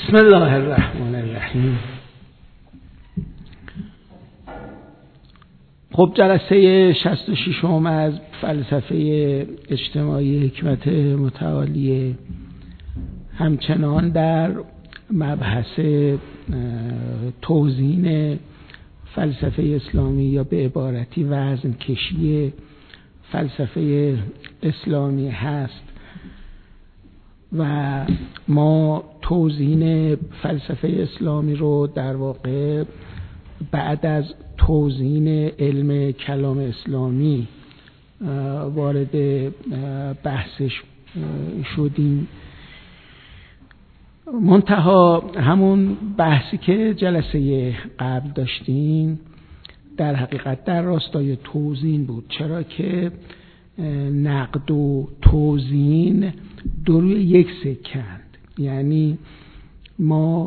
بسم الله الرحمن الرحیم. خب جلسه 66 از فلسفه اجتماعی حکمت متعالی همچنان در مبحث توزیع فلسفه اسلامی یا به عبارتی وزن کشی فلسفه اسلامی هست و ما توزیع فلسفه اسلامی رو در واقع بعد از توزیع علم کلام اسلامی وارد بحثش شدیم. منتها همون بحثی که جلسه قبل داشتیم در حقیقت در راستای توزیع بود، چرا که نقد و توزیع دو روی یک سکند. یعنی ما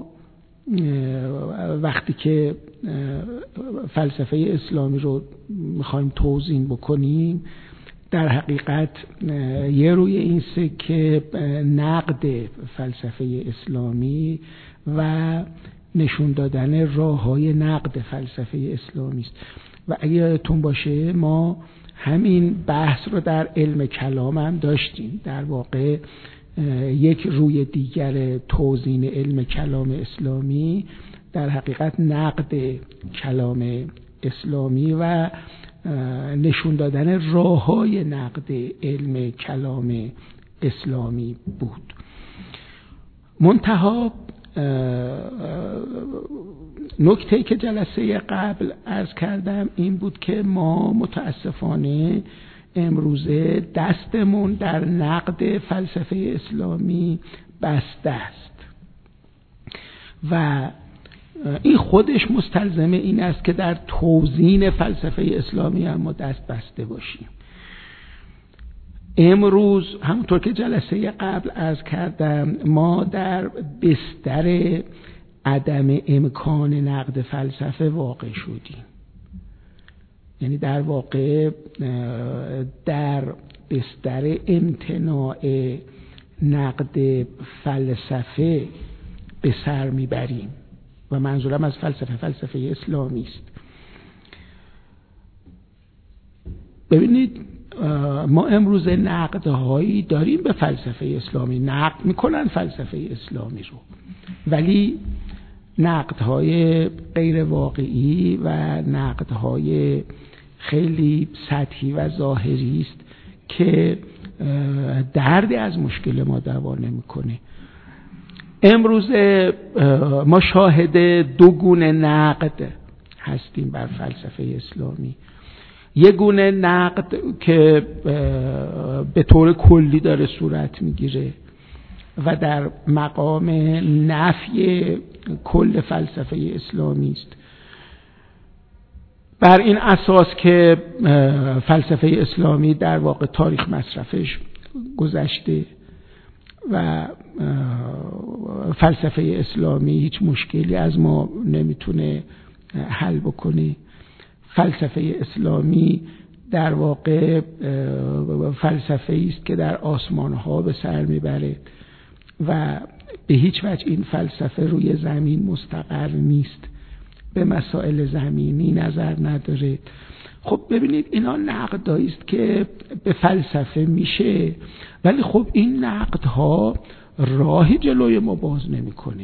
وقتی که فلسفه اسلامی رو میخوایم توزیع بکنیم در حقیقت یه روی این سکه نقد فلسفه اسلامی و نشون دادن راه‌های نقد فلسفه اسلامی است. و اگه یادتون باشه ما همین بحث رو در علم کلام هم داشتیم. در واقع یک روی دیگر توزیع علم کلام اسلامی در حقیقت نقد کلام اسلامی و نشون دادن راه‌های نقد علم کلام اسلامی بود. منتها نکته‌ای که جلسه قبل عرض کردم این بود که ما متاسفانه امروزه دستمون در نقد فلسفه اسلامی بسته است و این خودش مستلزم این است که در توزیع فلسفه اسلامی هم ما دست بسته باشیم. امروز همونطور که جلسه قبل عرض کردم ما در بستر عدم امکان نقد فلسفه واقع شدیم. یعنی در واقع در بستر امتناع نقد فلسفه به سر میبریم و منظورم از فلسفه اسلامی است. ببینید ما امروز نقدهایی داریم به فلسفه اسلامی، نقد میکنن فلسفه اسلامی رو، ولی نقدهای غیر واقعی و نقدهای خیلی سطحی و ظاهری است که دردی از مشکل ما دوا نمیکنه. امروز ما شاهد دو گونه نقد هستیم بر فلسفه اسلامی. یک گونه نقد که به طور کلی داره صورت میگیره و در مقام نفی کل فلسفه اسلامی است، بر این اساس که فلسفه اسلامی در واقع تاریخ مصرفش گذشته و فلسفه اسلامی هیچ مشکلی از ما نمیتونه حل بکنه. فلسفه اسلامی در واقع فلسفه است که در آسمان‌ها به سر میبره و به هیچ وجه این فلسفه روی زمین مستقر نیست، به مسائل زمینی نظر نداره. خب ببینید اینا نقدایی است که به فلسفه میشه، ولی خب این نقدها راهی جلوی ما باز نمیکنه،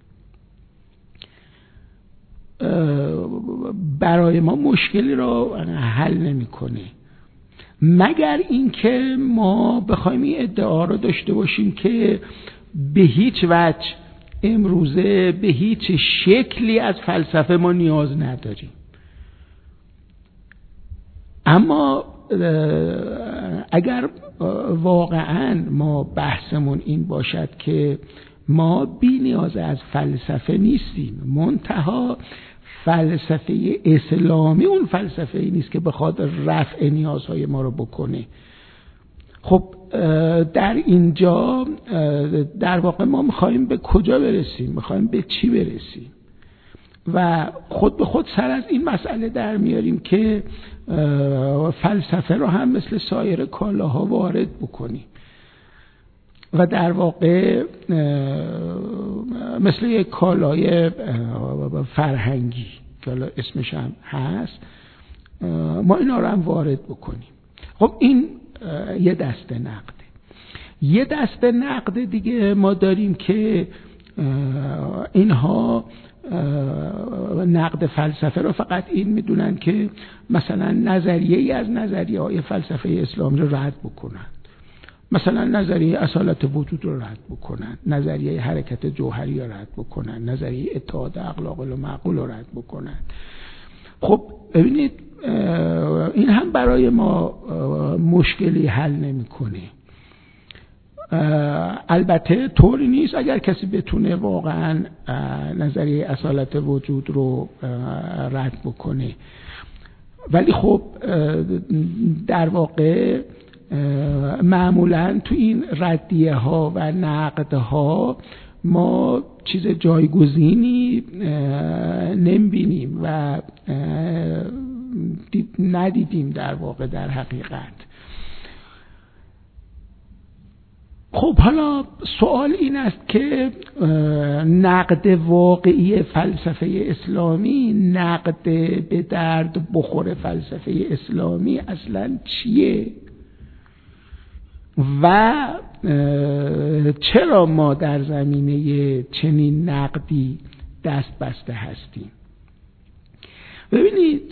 برای ما مشکلی رو حل نمیکنه، مگر اینکه ما بخوایم این ادعا رو داشته باشیم که به هیچ وجه امروزه به هیچ شکلی از فلسفه ما نیاز نداریم. اما اگر واقعا ما بحثمون این باشد که ما بی نیاز از فلسفه نیستیم، منتها فلسفه اسلامی اون فلسفه ای نیست که بخواد رفع نیازهای ما رو بکنه، خب در اینجا در واقع ما میخوایم به کجا برسیم؟ میخوایم به چی برسیم؟ و خود به خود سر از این مسئله در میاریم که فلسفه رو هم مثل سایر کالاها وارد بکنیم و در واقع مثل یک کالای فرهنگی که حالا اسمش هم هست، ما اینا رو هم وارد بکنیم. خب این یه دسته نقده. یه دسته نقد دیگه ما داریم که اینها نقد فلسفه رو فقط این میدونن که مثلا نظریه‌ای از نظریه‌های فلسفه اسلامی رو رد بکنن، مثلا نظریه اصالت وجود رو رد بکنن، نظریه حرکت جوهری رو رد بکنن، نظریه اتحاد اخلاق و معقول رو رد بکنن. خب ببینید این هم برای ما مشکلی حل نمی‌کنه. البته طوری نیست اگر کسی بتونه واقعا نظریه اصالت وجود رو رد بکنه، ولی خب در واقع معمولا تو این ردیه ها و نقد ها ما چیز جایگزینی نمی‌بینیم و ندیدیم در واقع در حقیقت. خب حالا سوال این است که نقد واقعی فلسفه اسلامی، نقد به درد بخور فلسفه اسلامی اصلا چیه و چرا ما در زمینه چنین نقدی دست بسته هستیم؟ ببینید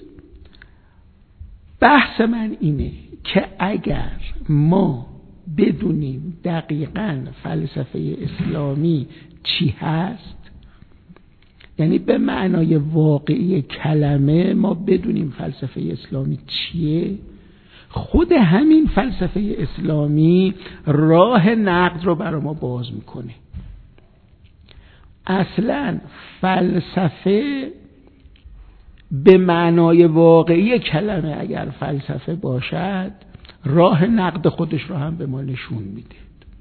بحث من اینه که اگر ما بدونیم دقیقاً فلسفه اسلامی چی هست، یعنی به معنای واقعی کلمه ما بدونیم فلسفه اسلامی چیه، خود همین فلسفه اسلامی راه نقد رو برای ما باز میکنه. اصلاً فلسفه به معنای واقعی کلمه اگر فلسفه باشد، راه نقد خودش رو هم به ما نشون میده.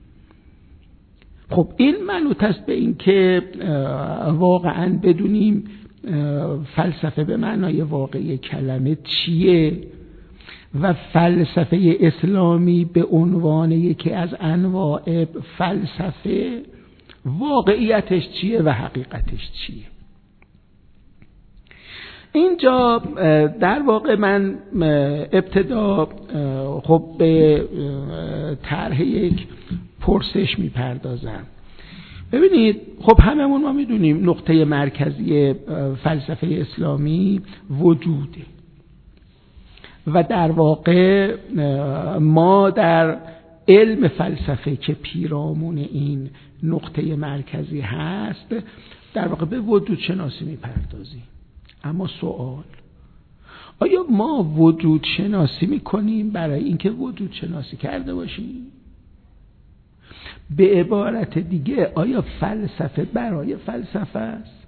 خب این منوط است به این که واقعاً بدونیم فلسفه به معنای واقعی کلمه چیه و فلسفه اسلامی به عنوان یکی از انواع فلسفه واقعیتش چیه و حقیقتش چیه. اینجا در واقع من ابتدا خب به طرح یک پرسش میپردازم. ببینید خب هممون ما میدونیم نقطه مرکزی فلسفه اسلامی وجوده و در واقع ما در علم فلسفه که پیرامون این نقطه مرکزی هست در واقع به وجود شناسی میپردازیم. اما سوال، آیا ما وجود شناسی میکنیم برای اینکه وجود شناسی کرده باشیم؟ به عبارت دیگه آیا فلسفه برای فلسفه است؟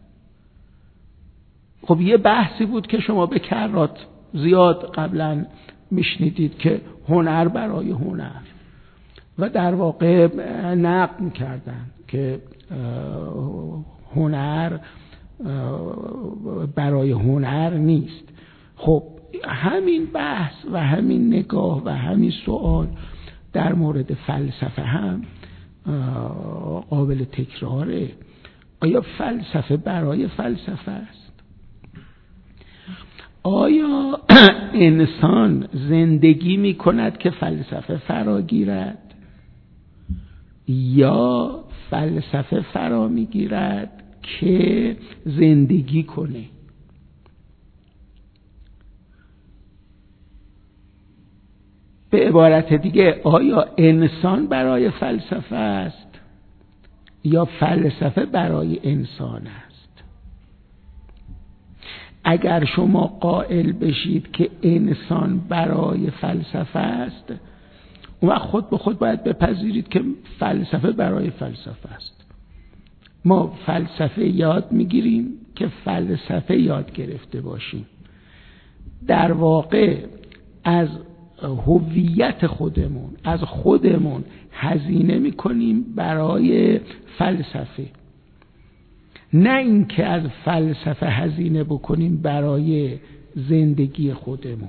خب یه بحثی بود که شما به کرات زیاد قبلا میشنیدید که هنر برای هنر و در واقع نقد میکردن که هنر برای هنر نیست. خب همین بحث و همین نگاه و همین سوال در مورد فلسفه هم قابل تکراره. آیا فلسفه برای فلسفه است؟ آیا انسان زندگی می کند که فلسفه فرا گیرد یا فلسفه فرا می گیرد که زندگی کنه؟ به عبارت دیگه آیا انسان برای فلسفه است یا فلسفه برای انسان است؟ اگر شما قائل بشید که انسان برای فلسفه است، اون وقت خود به خود باید بپذیرید که فلسفه برای فلسفه است. ما فلسفه یاد میگیریم که فلسفه یاد گرفته باشیم. در واقع از هویت خودمون، از خودمون هزینه میکنیم برای فلسفه، نه اینکه از فلسفه هزینه بکنیم برای زندگی خودمون.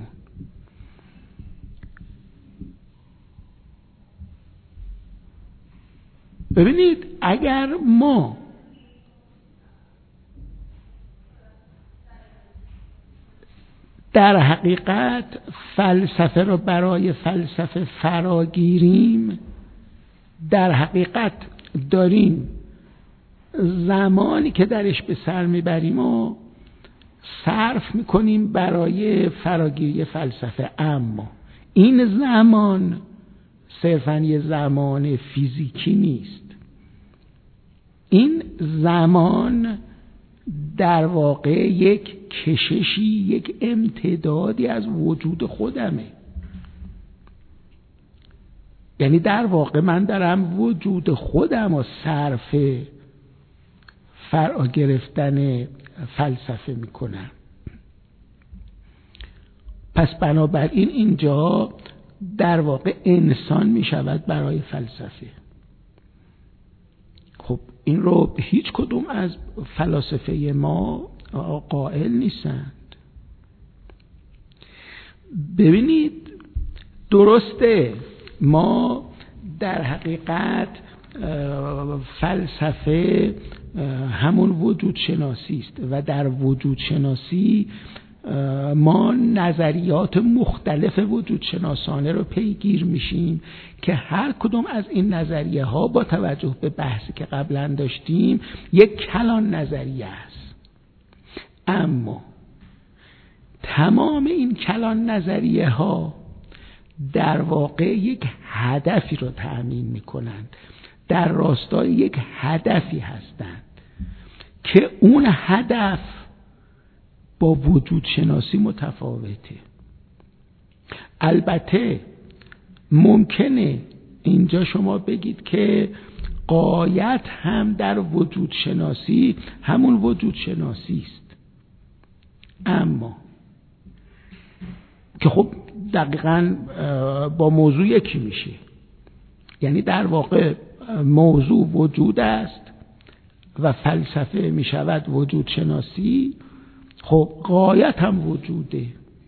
ببینید اگر ما در حقیقت فلسفه رو برای فلسفه فراگیریم، در حقیقت داریم زمانی که درش به سر میبریم و صرف میکنیم برای فراگیری فلسفه. اما این زمان صرفاً یه زمان فیزیکی نیست، این زمان در واقع یک کششی، یک امتدادی از وجود خودمه. یعنی در واقع من دارم وجود خودم رو صرف فرا گرفتن فلسفه میکنم. پس بنابراین اینجا در واقع انسان میشود برای فلسفه. خب این رو هیچ کدوم از فلاسفه ما قائل نیستند. ببینید درسته ما در حقیقت فلسفه همون وجود شناسی است و در وجود شناسی ما نظریات مختلف وجود شناسانه رو پیگیر میشیم که هر کدوم از این نظریه ها با توجه به بحثی که قبلا داشتیم یک کلان نظریه است. اما تمام این کلان نظریه ها در واقع یک هدفی رو تأمین میکنند، در راستای یک هدفی هستند که اون هدف با وجود شناسی متفاوته. البته ممکنه اینجا شما بگید که غایت هم در وجود شناسی همون وجود شناسی است، اما که خب دقیقاً با موضوع یکی میشه. یعنی در واقع موضوع وجود است و فلسفه میشود وجود شناسی. خب غایت هم وجوده،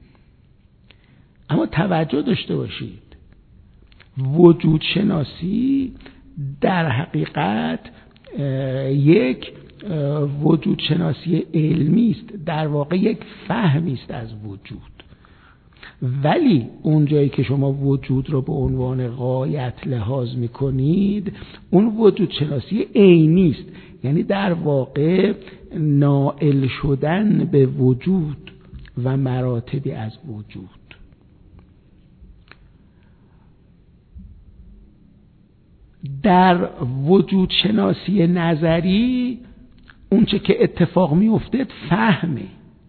اما توجه داشته باشید وجود شناسی در حقیقت یک وجود شناسی علمی است، در واقع یک فهمی است از وجود. ولی اون جایی که شما وجود رو به عنوان غایت لحاظ میکنید اون وجود شناسی عینی است، یعنی در واقع نائل شدن به وجود و مراتبی از وجود. در وجود شناسی نظری اون چه که اتفاق میفته فهمه،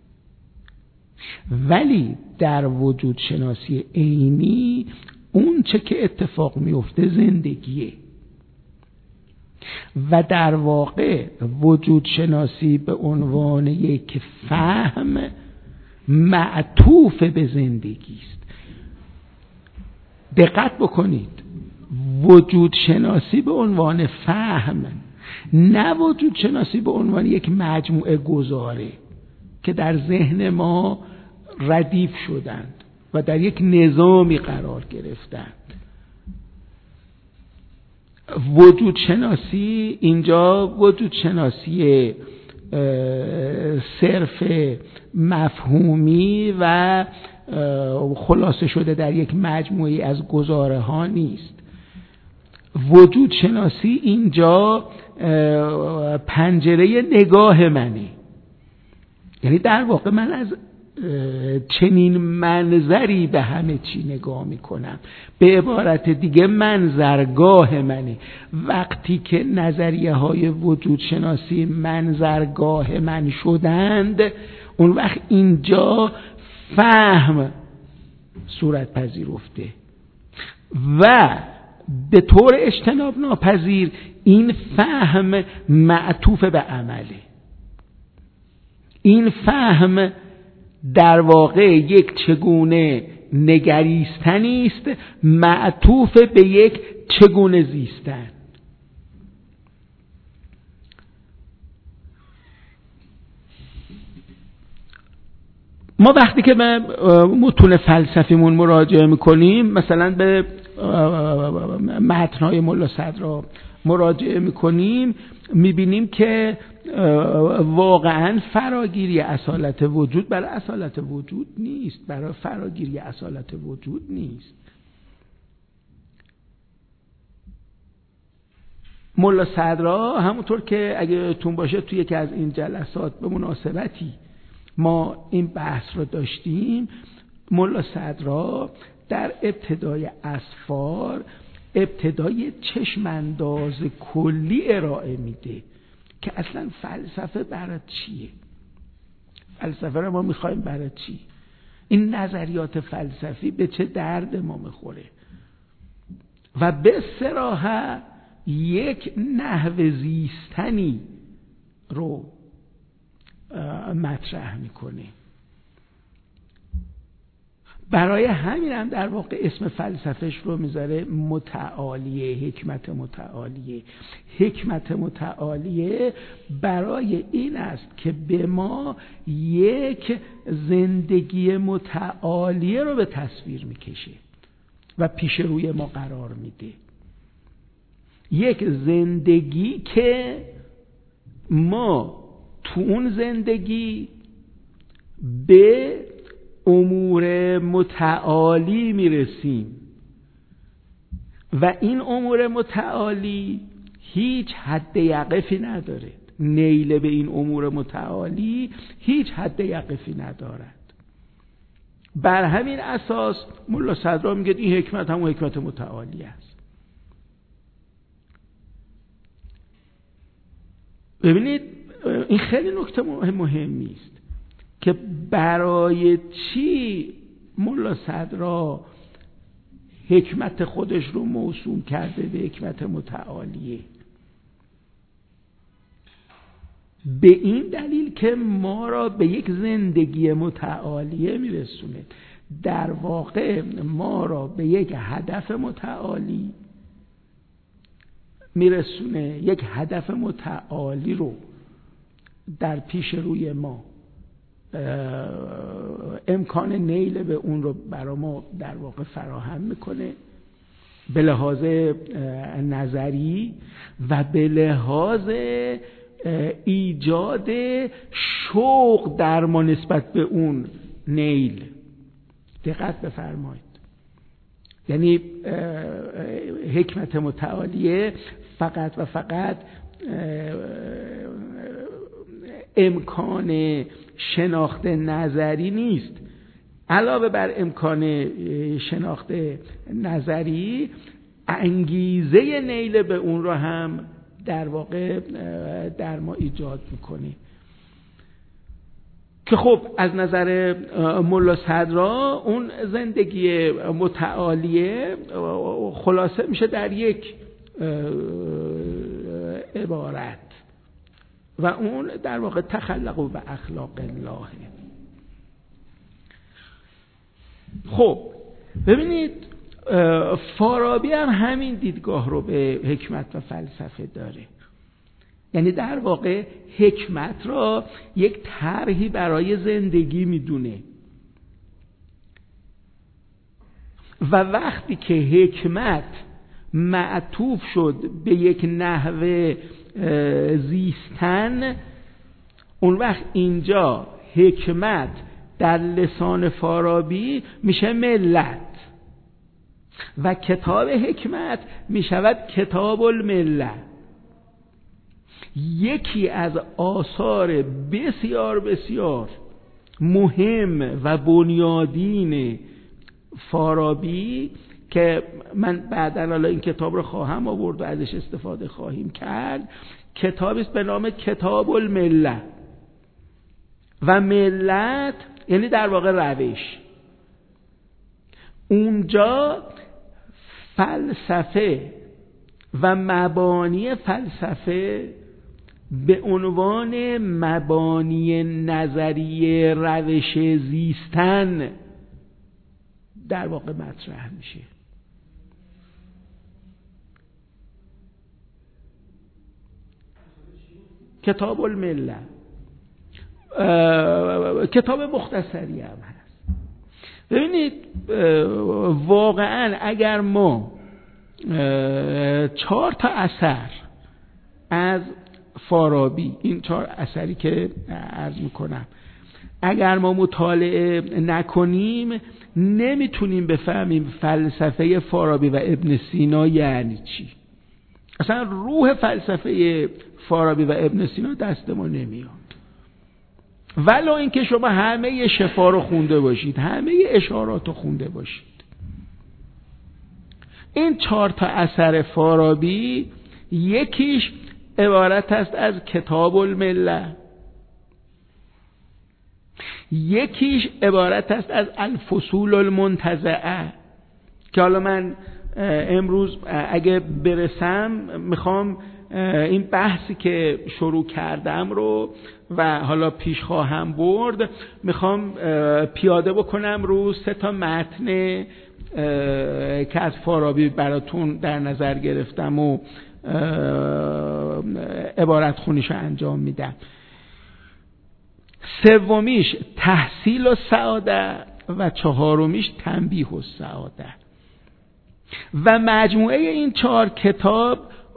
ولی در وجود شناسی عینی اون چه که اتفاق میفته زندگیه. و در واقع وجود شناسی به عنوان یک فهم معطوف به زندگی است. دقت بکنید، وجود شناسی به عنوان فهم، نه وجود شناسی به عنوان یک مجموعه گذاره که در ذهن ما ردیف شدند و در یک نظامی قرار گرفتند. وجود شناسی اینجا وجود شناسی صرف مفهومی و خلاصه شده در یک مجموعه از گزاره ها نیست. وجود شناسی اینجا پنجره نگاه منه، یعنی در واقع من از چنین منظری به همه چی نگاه میکنم. به عبارت دیگه منظرگاه منه. وقتی که نظریه های وجود شناسی منظرگاه من شدند اون وقت اینجا فهم صورت پذیرفته و به طور اجتناب ناپذیر این فهم معطوف به عمله. این فهم در واقع یک چگونه نگریستنی است معطوف به یک چگونه زیستن. ما وقتی که به متون فلسفیمون مراجعه میکنیم، مثلا به متن‌های ملا صدرا مراجعه میکنیم، میبینیم که واقعا فراگیری اصالت وجود برای اصالت وجود نیست، برای فراگیری اصالت وجود نیست. ملا صدرا همونطور که اگه تون باشه توی یکی از این جلسات به مناسبتی ما این بحث رو داشتیم، ملا صدرا در ابتدای اسفار ابتدای چشمانداز کلی ارائه میده که اصلا فلسفه برای چیه، فلسفه رو ما میخوایم برای چی، این نظریات فلسفی به چه درد ما میخوره و به صراحت یک نحو زیستنی رو مطرح میکنه. برای همین هم در واقع اسم فلسفهش رو میذاره متعالیه، حکمت متعالیه. حکمت متعالیه برای این است که به ما یک زندگی متعالیه رو به تصویر میکشه و پیش روی ما قرار میده، یک زندگی که ما تو اون زندگی به امور متعالی میرسیم و این امور متعالی هیچ حد یقفی نداره. نیل به این امور متعالی هیچ حد یقفی ندارد. بر همین اساس ملا صدرا میگه این حکمت همون حکمت متعالی است. ببینید این خیلی نکته مهمی است که برای چی ملا صدرا حکمت خودش رو موسوم کرده به حکمت متعالیه. به این دلیل که ما را به یک زندگی متعالیه میرسونه، در واقع ما را به یک هدف متعالی میرسونه، یک هدف متعالی رو در پیش روی ما امکان نیل به اون رو برای ما در واقع فراهم میکنه به لحاظ نظری و به لحاظ ایجاد شوق در ما نسبت به اون نیل. دقت بفرمایید، یعنی حکمت متعالیه فقط و فقط امکان شناخت نظری نیست، علاوه بر امکان شناخت نظری انگیزه نیل به اون رو هم در واقع در ما ایجاد میکنه که خب از نظر ملا صدرا اون زندگی متعالیه خلاصه میشه در یک عبارت و اون در واقع تخلق به اخلاق الله. خب ببینید فارابی هم همین دیدگاه رو به حکمت و فلسفه داره، یعنی در واقع حکمت را یک طرحی برای زندگی میدونه و وقتی که حکمت معطوف شد به یک نحو زیستن، اون وقت اینجا حکمت در لسان فارابی میشه ملت و کتاب حکمت میشود کتاب الملت. یکی از آثار بسیار بسیار مهم و بنیادین فارابی که من بعداً حالا این کتاب رو خواهم آورد و ازش استفاده خواهیم کرد، کتابی است به نام کتاب الملت و ملت یعنی در واقع روش. اونجا فلسفه و مبانی فلسفه به عنوان مبانی نظریه روش زیستن در واقع مطرح میشه. کتاب الملت کتاب مختصری هم هست. ببینید واقعا اگر ما 4 تا اثر از فارابی، این 4 اثری که عرض میکنم، اگر ما مطالعه نکنیم نمیتونیم بفهمیم فلسفه فارابی و ابن سینا یعنی چی. اصلا روح فلسفه فارابی و ابن سینا دست ما نمیاد، ولو اینکه شما همه شفا رو خونده باشید، همه اشارات رو خونده باشید. این 4 تا اثر فارابی یکیش عبارت است از کتاب المله، یکیش عبارت است از الفصول المنتزعه که حالا من امروز اگه برسم میخوام این بحثی که شروع کردم رو و حالا پیش خواهم برد، میخوام پیاده بکنم رو 3 تا متن که از فارابی براتون در نظر گرفتم و عبارت خونیشو انجام میدم. 3میش تحصیل و سعاده و 4میش تنبیه و سعاده. و مجموعه این 4 کتاب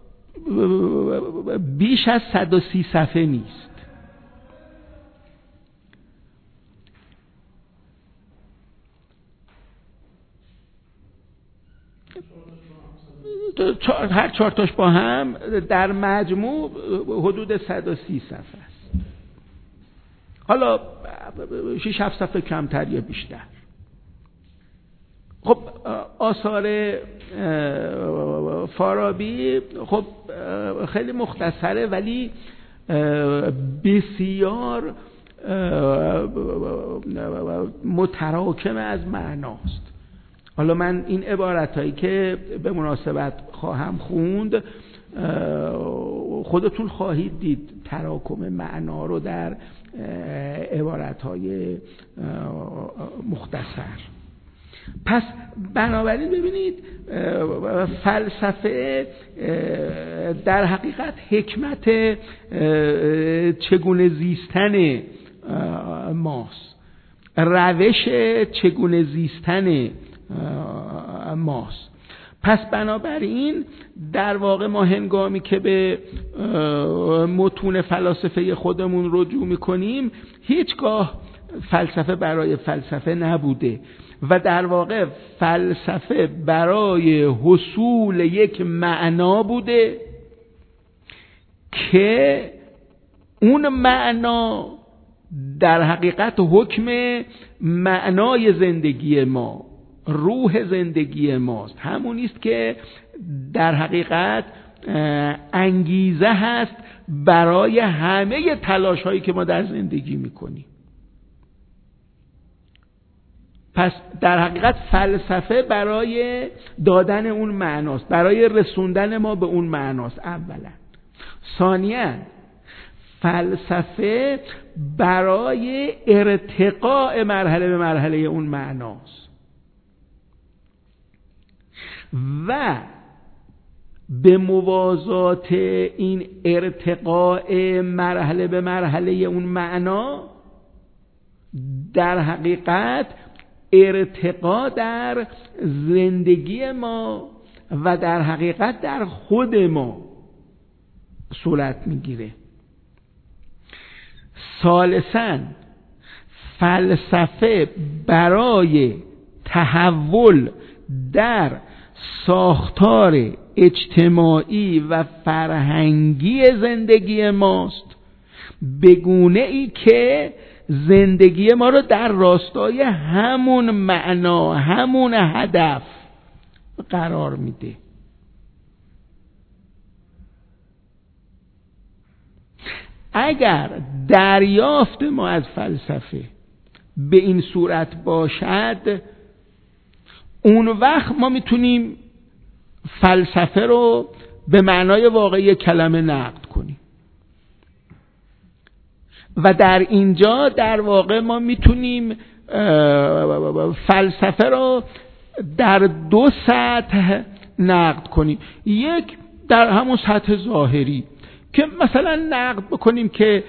بیش از 130 صفحه نیست. هر 4 تاش با هم در مجموع حدود 130 صفحه است. حالا 6-7 صفحه کمتر یا بیشتر. خب آثار فارابی خب خیلی مختصره ولی بسیار متراکم از معناست. حالا من این عبارتایی که به مناسبت خواهم خوند خودتون خواهید دید تراکم معنا رو در عبارتهای مختصر. پس بنابراین ببینید فلسفه در حقیقت حکمت چگونه زیستن ماست، روش چگونه زیستن ماست. پس بنابراین در واقع ما هنگامی که به متون فلاسفه خودمون رجوع میکنیم هیچگاه فلسفه برای فلسفه نبوده و در واقع فلسفه برای حصول یک معنا بوده که اون معنا در حقیقت حکم معنای زندگی ما، روح زندگی ماست، همونی است که در حقیقت انگیزه هست برای همه تلاش هایی که ما در زندگی میکنیم. پس در حقیقت فلسفه برای دادن اون معناست، برای رسوندن ما به اون معناست اولا. ثانیاً فلسفه برای ارتقاء مرحله به مرحله اون معناست و به موازات این ارتقاء مرحله به مرحله اون معنا در حقیقت ارتقا در زندگی ما و در حقیقت در خود ما صورت میگیره. ثالثاً فلسفه برای تحول در ساختار اجتماعی و فرهنگی زندگی ماست، به گونه ای که زندگی ما رو در راستای همون معنا، همون هدف قرار میده. اگر دریافت ما از فلسفه به این صورت باشد، اون وقت ما میتونیم فلسفه رو به معنای واقعی کلمه نقد کنیم و در اینجا در واقع ما میتونیم فلسفه رو در 2 سطح نقد کنیم. یک در همون سطح ظاهری که مثلا نقد بکنیم که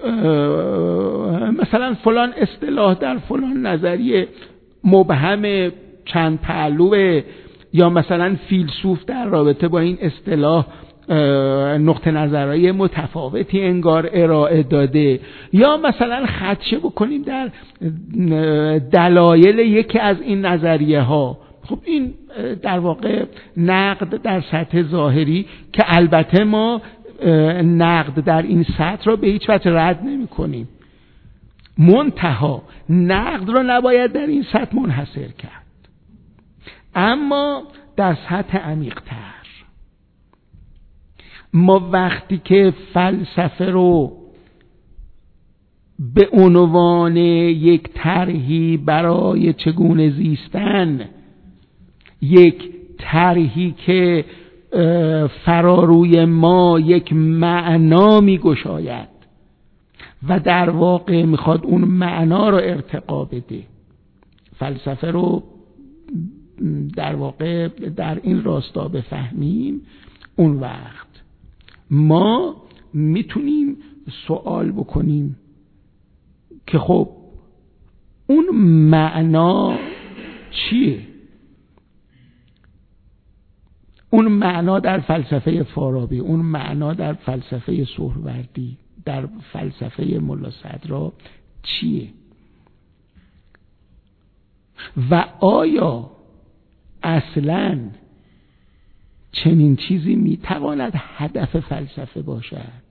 مثلا فلان اصطلاح در فلان نظریه مبهم چند پهلوه، یا مثلا فیلسوف در رابطه با این اصطلاح نقطه نظرهای متفاوتی انگار ارائه داده، یا مثلا خدشه بکنیم در دلایل یکی از این نظریه ها. خب این در واقع نقد در سطح ظاهری که البته ما نقد در این سطح را به هیچ وجه رد نمی کنیم، منتها نقد را نباید در این سطح منحصر کرد، اما در سطح عمیق‌تر. ما وقتی که فلسفه رو به عنوان یک طرحی برای چگونه زیستن، یک طرحی که فراروی ما یک معنا می‌گشاید و در واقع میخواد اون معنا رو ارتقا بده، فلسفه رو در واقع در این راستا بفهمیم، اون وقت ما میتونیم سوال بکنیم که خب اون معنا چیه؟ اون معنا در فلسفه فارابی، اون معنا در فلسفه سهروردی، در فلسفه ملا صدرا چیه؟ و آیا اصلاً چنین چیزی میتواند هدف فلسفه باشد؟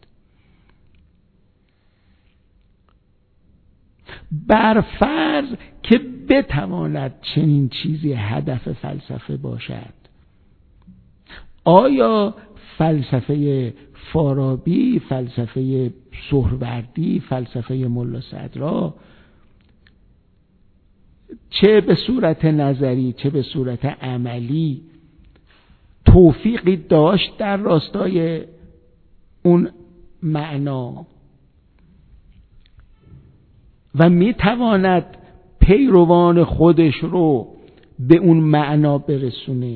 بر فرض که بتواند چنین چیزی هدف فلسفه باشد، آیا فلسفه فارابی، فلسفه سهروردی، فلسفه ملا صدرا چه به صورت نظری چه به صورت عملی توفیقی داشت در راستای اون معنا و میتواند پیروان خودش رو به اون معنا برسونه؟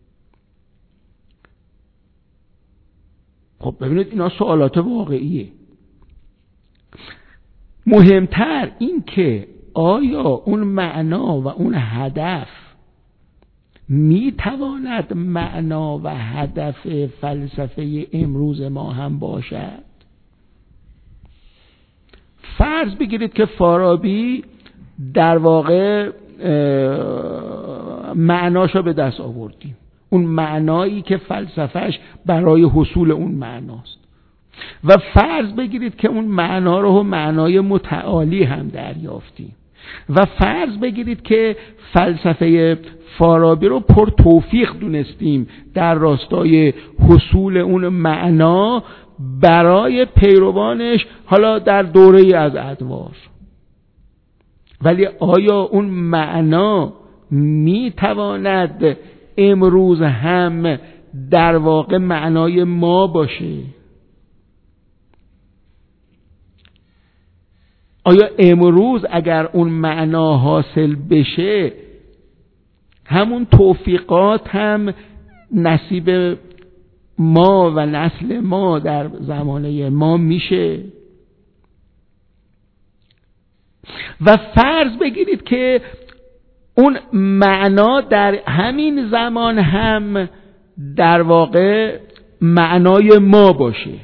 خب ببینید اینا سوالات واقعیه. مهمتر این که آیا اون معنا و اون هدف میتواند معنا و هدف فلسفه امروز ما هم باشد؟ فرض بگیرید که فارابی در واقع معناشو به دست آوردیم، اون معنایی که فلسفهش برای حصول اون معناست، و فرض بگیرید که اون معنا رو معنای متعالی هم دریافتیم، و فرض بگیرید که فلسفه فارابی رو پر توفیق دونستیم در راستای حصول اون معنا برای پیروانش، حالا در دوره از ادوار. ولی آیا اون معنا میتواند امروز هم در واقع معنای ما باشه؟ آیا امروز اگر اون معنا حاصل بشه همون توفیقات هم نصیب ما و نسل ما در زمانه ما میشه؟ و فرض بگیرید که اون معنا در همین زمان هم در واقع معنای ما باشه،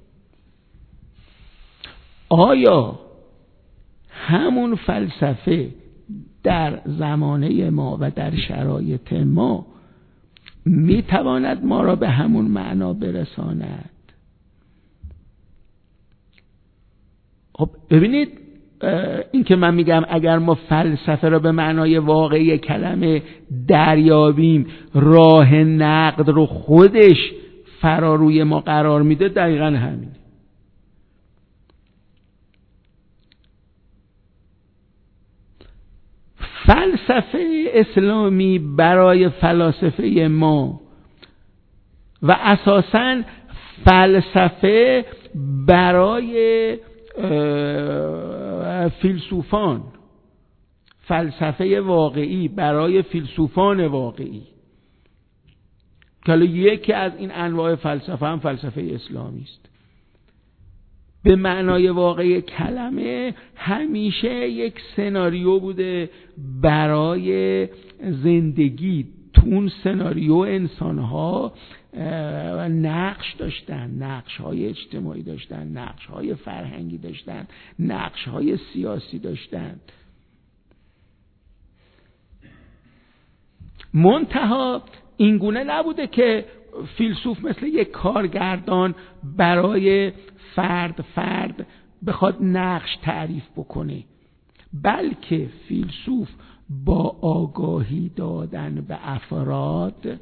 آیا همون فلسفه در زمانه ما و در شرایط ما میتواند ما را به همون معنا برساند؟ خب ببینید، این که من میگم اگر ما فلسفه را به معنای واقعی کلمه دریابیم، راه نقد رو خودش فراروی ما قرار میده، دقیقاً همینه. فلسفه اسلامی برای فلاسفه ما و اساساً فلسفه برای فیلسوفان، فلسفه واقعی برای فیلسوفان واقعی، که یکی از این انواع فلسفه هم فلسفه اسلامی است، به معنای واقعی کلمه همیشه یک سناریو بوده برای زندگی. تو اون سناریو انسان‌ها نقش داشتن، نقش‌های اجتماعی داشتن، نقش‌های فرهنگی داشتن، نقش‌های سیاسی داشتن. منتها اینگونه نبوده که فیلسوف مثل یک کارگردان برای فرد بخواد نقش تعریف بکنه، بلکه فیلسوف با آگاهی دادن به افراد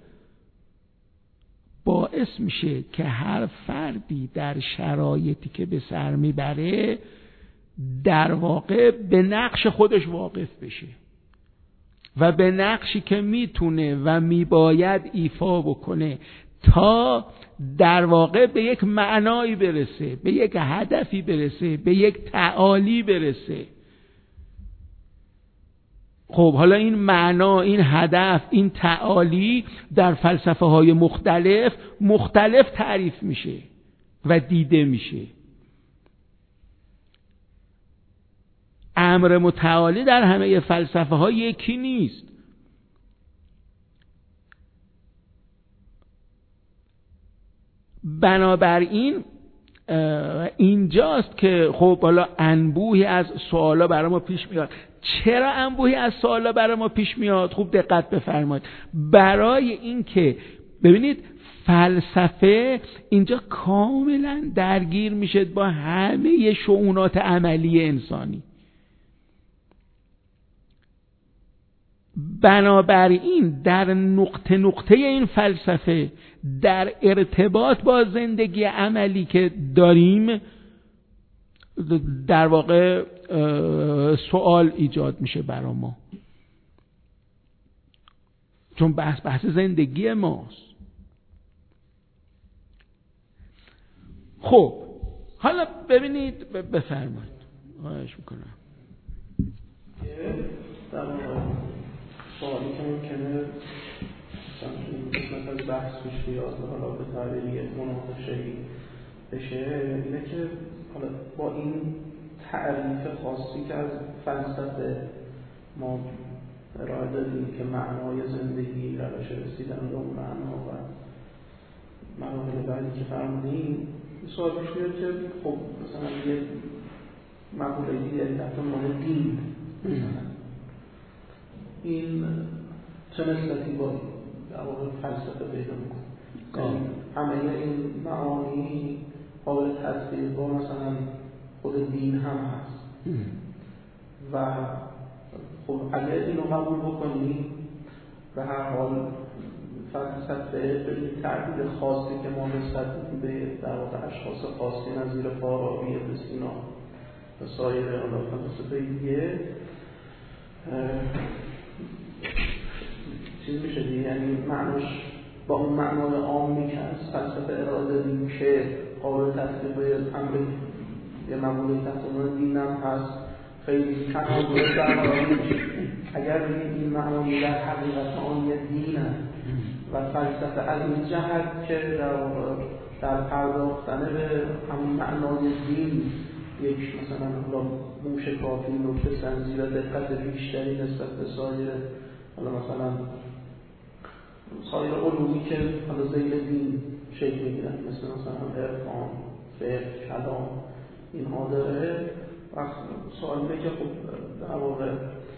باعث میشه که هر فردی در شرایطی که به سر میبره در واقع به نقش خودش واقف بشه و به نقشی که میتونه و میباید ایفا بکنه تا در واقع به یک معنایی برسه، به یک هدفی برسه، به یک تعالی برسه. خب حالا این معنا، این هدف، این تعالی در فلسفه های مختلف تعریف میشه و دیده میشه. امر متعالی در همه فلسفه ها یکی نیست. بنابراین اینجاست که خب حالا انبوهی از سوالا برای ما پیش میاد. چرا انبوهی از سوالا برای ما پیش میاد؟ خوب دقت بفرمایید. برای اینکه ببینید فلسفه اینجا کاملا درگیر میشه با همه شؤونات عملی انسانی. بنابراین در نقطه این فلسفه در ارتباط با زندگی عملی که داریم در واقع سوال ایجاد میشه برای ما، چون بحث زندگی ماست. خب حالا ببینید، بفرمایید. خواهش میکنم. سوالی که ممکنه مثلا بحث پیش بیاد حالا به تعبیری مناقشه‌ای بشه اینه که حالا با این تعریف خاصی که از فلسفه ما ارائه دادیم که معنای زندگی، روش رسیدن به اون معنا و مراحل بعدی که فرمودیم، سوال پیش بیاد که خب مثلا یه مقوله دیگری تحت عنوان دین مثلا این چه نسبتی با در واقع فلسفه پیدا میکنه؟ همه این معانی قابل تطبیق با مثلا خود دین هم هست و خب اگر اینو قبول بکنیم به هر حال فلسفه به تعبیر خاصی که ما نسبت به در واقع اشخاص خاصی نظیر فارابی، ابن سینا و سایر فلاسفه دیگه چیز میشه دیگه، یعنی معناش با اون معنای عامی که از فلسفه ارائه دادیم که قابل تطبیق به امر یه مقوله تحت عنوان دین هم هست خیلی تناقض در حال میشه. اگر بگیم این معانی در حقیقت معانی دین هست و فلسفه از این جهت که در پرداختن به همون معنای دین یک مثلا موشکافی، نکته سنجی و دقت بیشتری نسبت به سایر حالا مثلا سایر علومی که حالا ذیل دین شکل میگیرن مثلا عرفان، فقه، کلام اینها داره. و سوال اینه که خب در واقع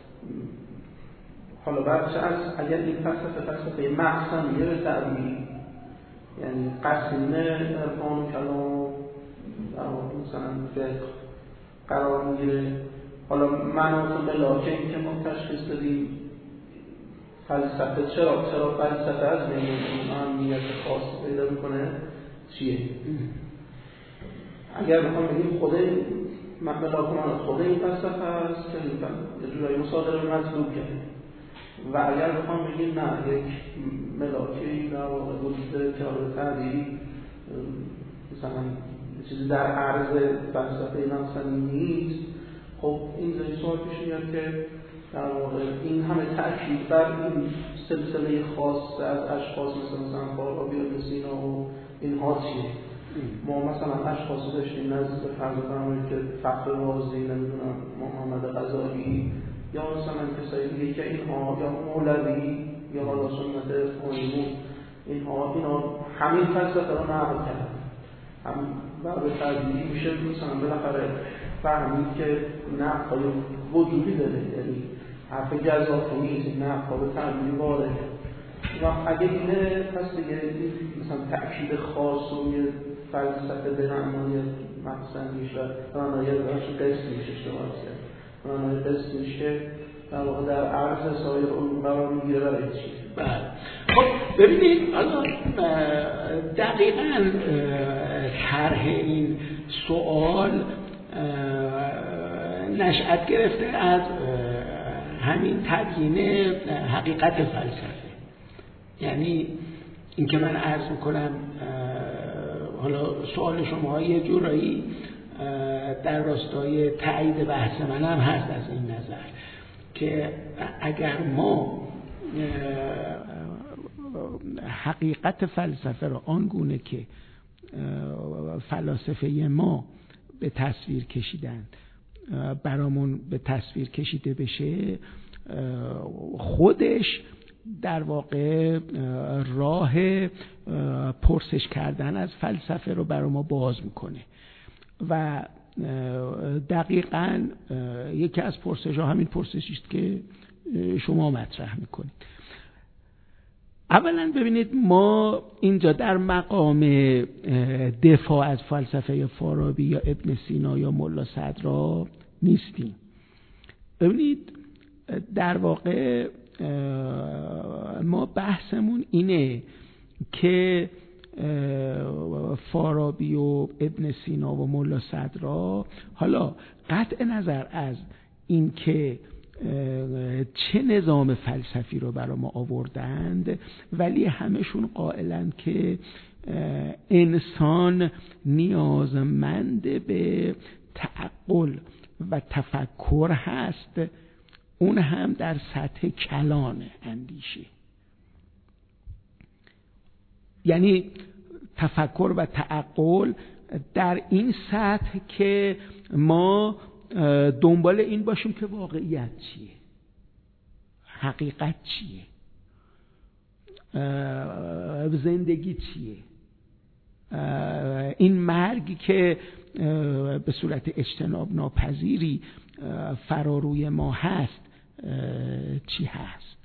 حالا بچه از اگر این فلسفه مقسمیه به تعبیر، یعنی قسمه عرفان و کلام در واقع مثلا فقه قرار میگیره، حالا مناط ملاکه این که ما تشخیص دادیم فلسفه چرا فلسفه از بین اهمیت خاص پیدا میکنه چیه؟ اگر بخوام بگیم خود ملاک خود این فلسفه است که یه جورایی مصادره مطلوب کرده، و اگر بخوام بگیم نه یک ملاکی در واقع وجود که حالا تعبیری مثلا چیزی در عرض فلسفه نفسانی نیست، خب این سوال پیش میاد که در واقع این همه تأکید بر این سلسله خاص از اشخاص مثلا فارابی و سینا و اینها چیه؟ ما مثلا اشخاصی داشتیم نزد فرض کنیم که فخر رازی، نمیدونم محمد غزالی یا مثلا کسایی دیگه که اینها یا مولوی یا حالا سنت اسماعیلی، اینها همین فلسفه رو نقل کرد. هم به تدریجی میشه مثلا بالاخره فهمید که نقدهای وجودی داره، یعنی حرف گزافه نیست، نقدها به تدریجی وارده. و اگه اینه پس دیگه مثلا تأکید خاص روی فلسفه به معنای مقصدیش و معنای قسمیش اشتباه کرد. معنای قسمیش که در واقع در عرض سایر علوم قرار میگیره برای چی؟ خب ببینید الان دقیقاً طرح این سوال نشأت گرفته از همین تبیین حقیقت فلسفه. یعنی این که من عرض میکنم حالا سوال شما یه جورایی در راستای تایید بحث من هم هست از این نظر که اگر ما حقیقت فلسفه را آنگونه که فلاسفه ما به تصویر کشیدن برامون به تصویر کشیده بشه، خودش در واقع راه پرسش کردن از فلسفه رو برای ما باز میکنه و دقیقاً یکی از پرسش ها همین پرسشی است که شما مطرح میکنید. اولا ببینید ما اینجا در مقام دفاع از فلسفه فارابی یا ابن سینا یا ملا صدرا نیستیم. ببینید در واقع ما بحثمون اینه که فارابی و ابن سینا و ملا صدرا حالا قطع نظر از این که چه نظام فلسفی رو برای ما آوردند، ولی همشون قائلند که انسان نیازمند به تعقل و تفکر هست، اون هم در سطح کلان اندیشه. یعنی تفکر و تعقل در این سطح که ما دنبال این باشیم که واقعیت چیه، حقیقت چیه، زندگی چیه، این مرگی که به صورت اجتناب ناپذیری فراروی ما هست چی هست.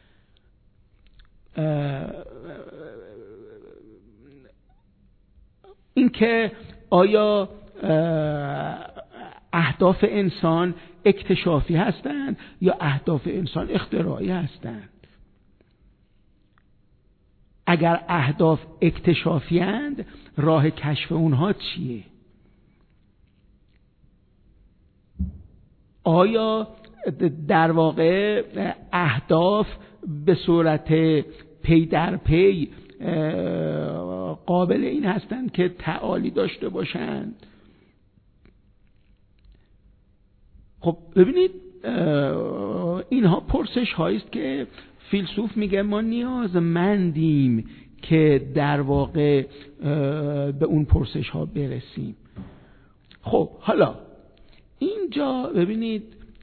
این که آیا اهداف انسان اکتشافی هستند یا اهداف انسان اختراعی هستند. اگر اهداف اکتشافی هستند، راه کشف اونها چیه؟ آیا در واقع اهداف به صورت پی در پی قابل این هستند که تعالی داشته باشند؟ خب ببینید اینها پرسش هایی است که فیلسوف میگه ما نیازمندیم که در واقع به اون پرسش ها برسیم. خب حالا اینجا ببینید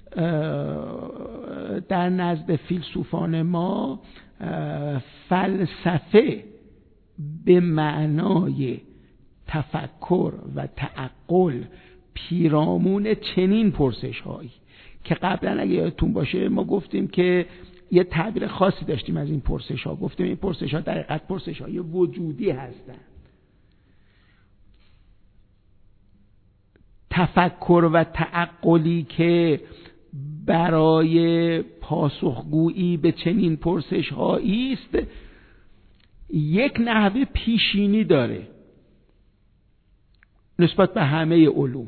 در نزد فیلسوفان ما فلسفه به معنای تفکر و تعقل پیرامون چنین پرسش هایی که قبلا اگه یادتون باشه ما گفتیم که یه تعبیر خاصی داشتیم از این پرسش ها، گفتیم این پرسش ها در حقیقت پرسش های وجودی هستند. تفکر و تعقلی که برای پاسخگویی به چنین پرسش هایی است یک نحوه پیشینی داره نسبت به همه علوم،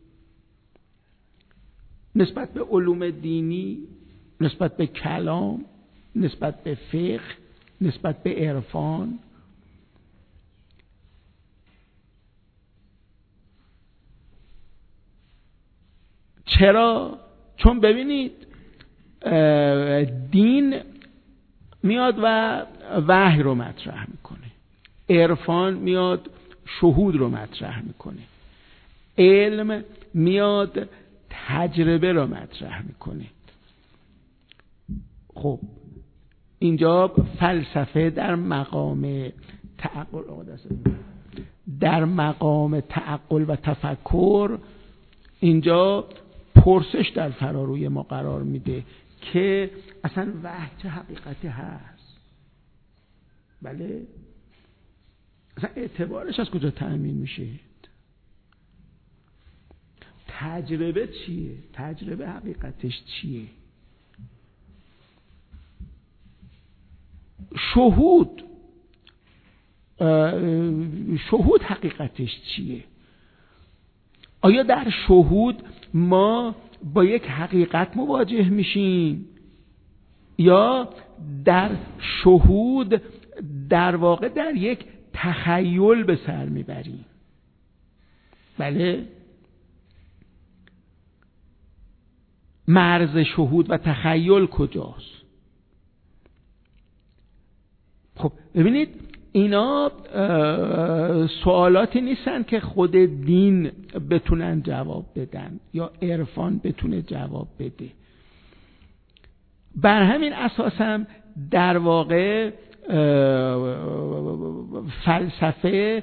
نسبت به علوم دینی، نسبت به کلام، نسبت به فقه، نسبت به عرفان. چرا؟ چون ببینید دین میاد و وحی رو مطرح میکنه، عرفان میاد شهود رو مطرح میکنه، علم میاد تجربه رو مطرح میکنه. خب اینجا فلسفه در مقام در مقام تعقل و تفکر اینجا پرسش در فراروی ما قرار میده که اصلا وحی چه حقیقتی هست. بله، اصلا اعتبارش از کجا تأمین میشه؟ تجربه چیه؟ تجربه حقیقتش چیه؟ شهود حقیقتش چیه؟ آیا در شهود ما با یک حقیقت مواجه میشیم یا در شهود در واقع در یک تخیل به سر میبریم؟ بله، مرز شهود و تخیل کجاست؟ خب ببینید، اینا سوالاتی نیستن که خود دین بتونن جواب بدن یا عرفان بتونه جواب بده. بر همین اساس هم در واقع فلسفه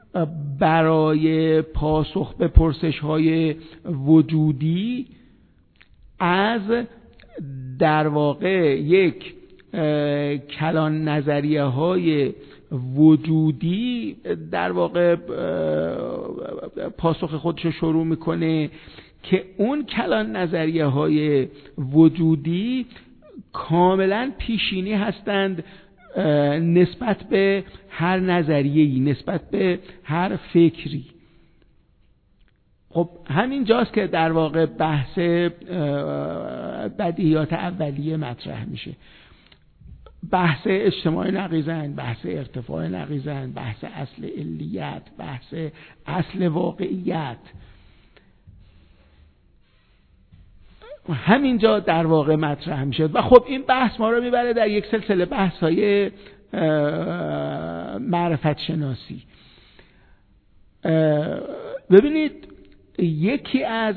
برای پاسخ به پرسش‌های وجودی از در واقع یک کلان نظریه های وجودی در واقع پاسخ خودش رو شروع میکنه که اون کلان نظریه های وجودی کاملا پیشینی هستند نسبت به هر نظریه‌ای، نسبت به هر فکری. خب همین جاست که در واقع بحث بدیهیات اولیه مطرح میشه. بحث اجتماع نقیضند، بحث ارتفاع نقیضند، بحث اصل علیت، بحث اصل واقعیت، همینجا در واقع مطرح میشه. و خب این بحث ما رو میبره در یک سلسله بحث‌های معرفت شناسی. ببینید، یکی از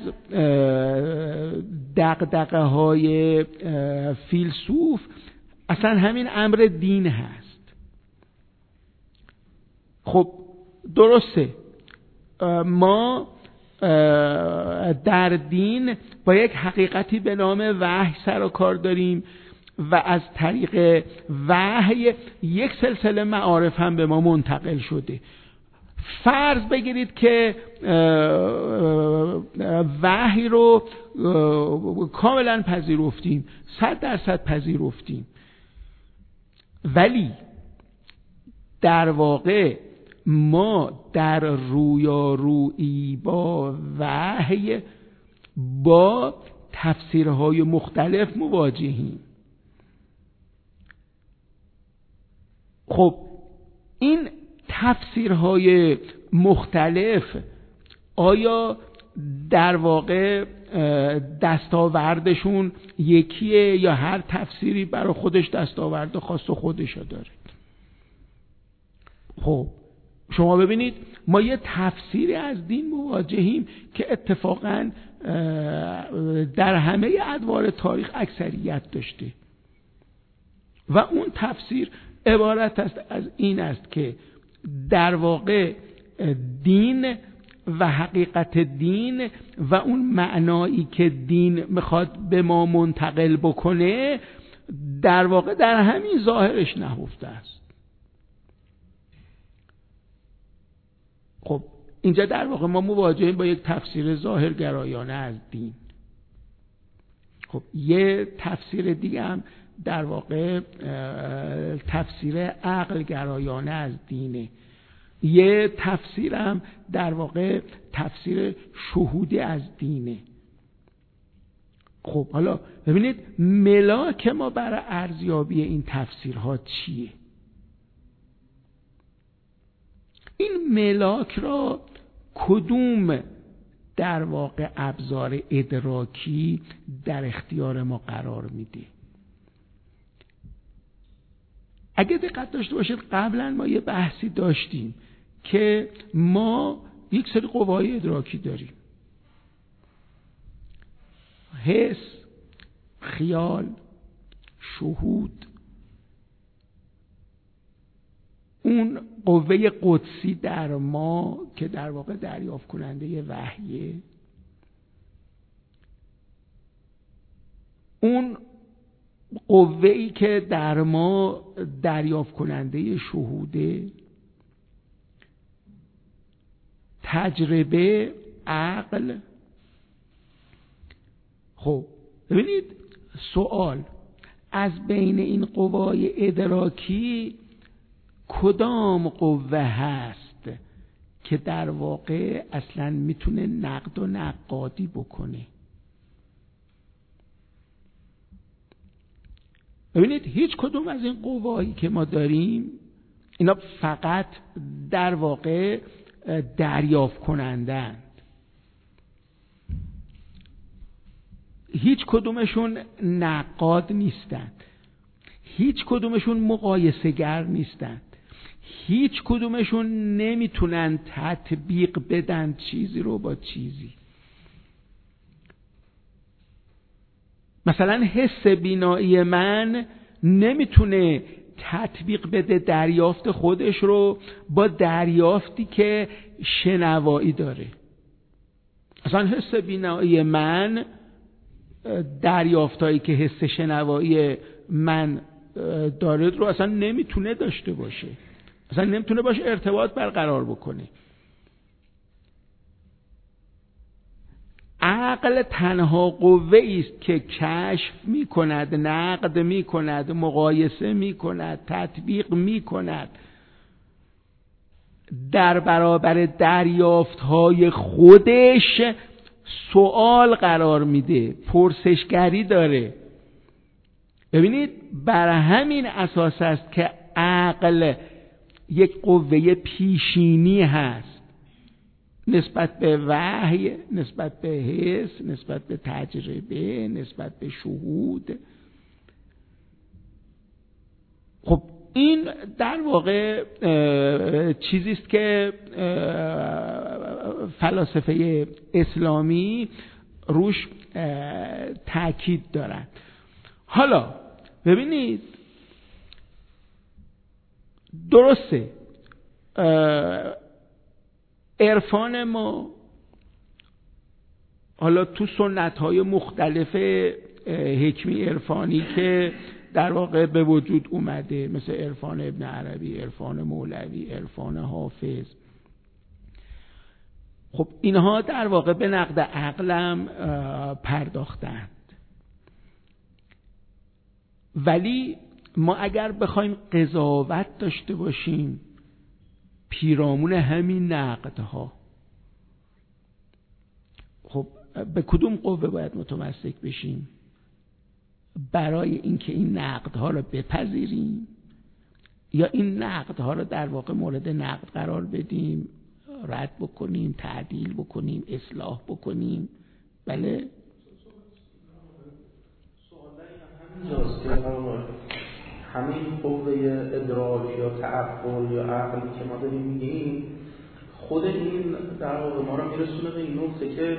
دغدغه‌های فیلسوف اصلا همین امر دین هست. خب درسته، ما در دین با یک حقیقتی به نام وحی سر و کار داریم و از طریق وحی یک سلسله معارف هم به ما منتقل شده. فرض بگیرید که وحی رو کاملا پذیرفتیم، 100% پذیرفتیم، ولی در واقع ما در رویارویی با وحی با تفسیرهای مختلف مواجهیم. خب این تفسیرهای مختلف آیا در واقع دستاوردشون یکیه یا هر تفسیری برای خودش دستاورد خاص خودشو داره؟ خب شما ببینید، ما یه تفسیری از دین مواجهیم که اتفاقاً در همه ادوار تاریخ اکثریت داشته و اون تفسیر عبارت است از این است که در واقع دین و حقیقت دین و اون معنایی که دین میخواد به ما منتقل بکنه در واقع در همین ظاهرش نهفته است. خب اینجا در واقع ما مواجهیم با یک تفسیر ظاهرگرایانه از دین. خب یه تفسیر دیگه هم در واقع تفسیر عقل گرایانه از دینه. یه تفسیر هم در واقع تفسیر شهودی از دینه. خب حالا ببینید، ملاک ما برای ارزیابی این تفسیرها چیه؟ این ملاک را کدوم در واقع ابزار ادراکی در اختیار ما قرار میده؟ اگه دقت داشته باشید، قبلا ما یه بحثی داشتیم که ما یک سری قوای ادراکی داریم: حس، خیال، شهود. اون قوه قدسی در ما که در واقع دریافت کننده وحیه، اون قوه‌ای که در ما دریافت کننده شهوده، تجربه، عقل. خب ببینید سوال، از بین این قوای ادراکی کدام قوه هست که در واقع اصلا میتونه نقد و نقادی بکنه؟ ببینید هیچ کدوم از این قوایی که ما داریم اینا فقط در واقع دریافت کنندند، هیچ کدومشون نقاد نیستند، هیچ کدومشون مقایسه‌گر نیستند، هیچ کدومشون نمیتونن تطبیق بدن چیزی رو با چیزی. مثلا حس بینایی من نمیتونه تطبیق بده دریافت خودش رو با دریافتی که شنوایی داره. اصلا حس بینایی من دریافتایی که حس شنوایی من داره رو اصلا نمیتونه داشته باشه، اصلا نمیتونه باشه ارتباط برقرار بکنه. عقل تنها قوه است که کشف میکند، نقد میکند، مقایسه میکند، تطبیق میکند، در برابر دریافت‌های خودش سوال قرار میده، پرسشگری داره. ببینید بر همین اساس است که عقل یک قوه پیشینی هست نسبت به وحی، نسبت به حس، نسبت به تجربه، نسبت به شهود. خب این در واقع چیزی است که فلاسفه اسلامی روش تاکید دارند. حالا ببینید درسته عرفان ما حالا تو سنت‌های مختلف حکمی عرفانی که در واقع به وجود اومده، مثل عرفان ابن عربی، عرفان مولوی، عرفان حافظ، خب اینها در واقع به نقد عقلم پرداختند. ولی ما اگر بخوایم قضاوت داشته باشیم پیرامون همین نقدها، خب به کدوم قوه باید متمسک بشیم برای اینکه این نقدها رو بپذیریم یا این نقدها رو در واقع مورد نقد قرار بدیم، رد بکنیم، تعدیل بکنیم، اصلاح بکنیم؟ بله همین قوه ادراک یا تعقل یا عقلی که ما داریم میگیم، خود این در واقع ما رو میرسونه به این نقطه که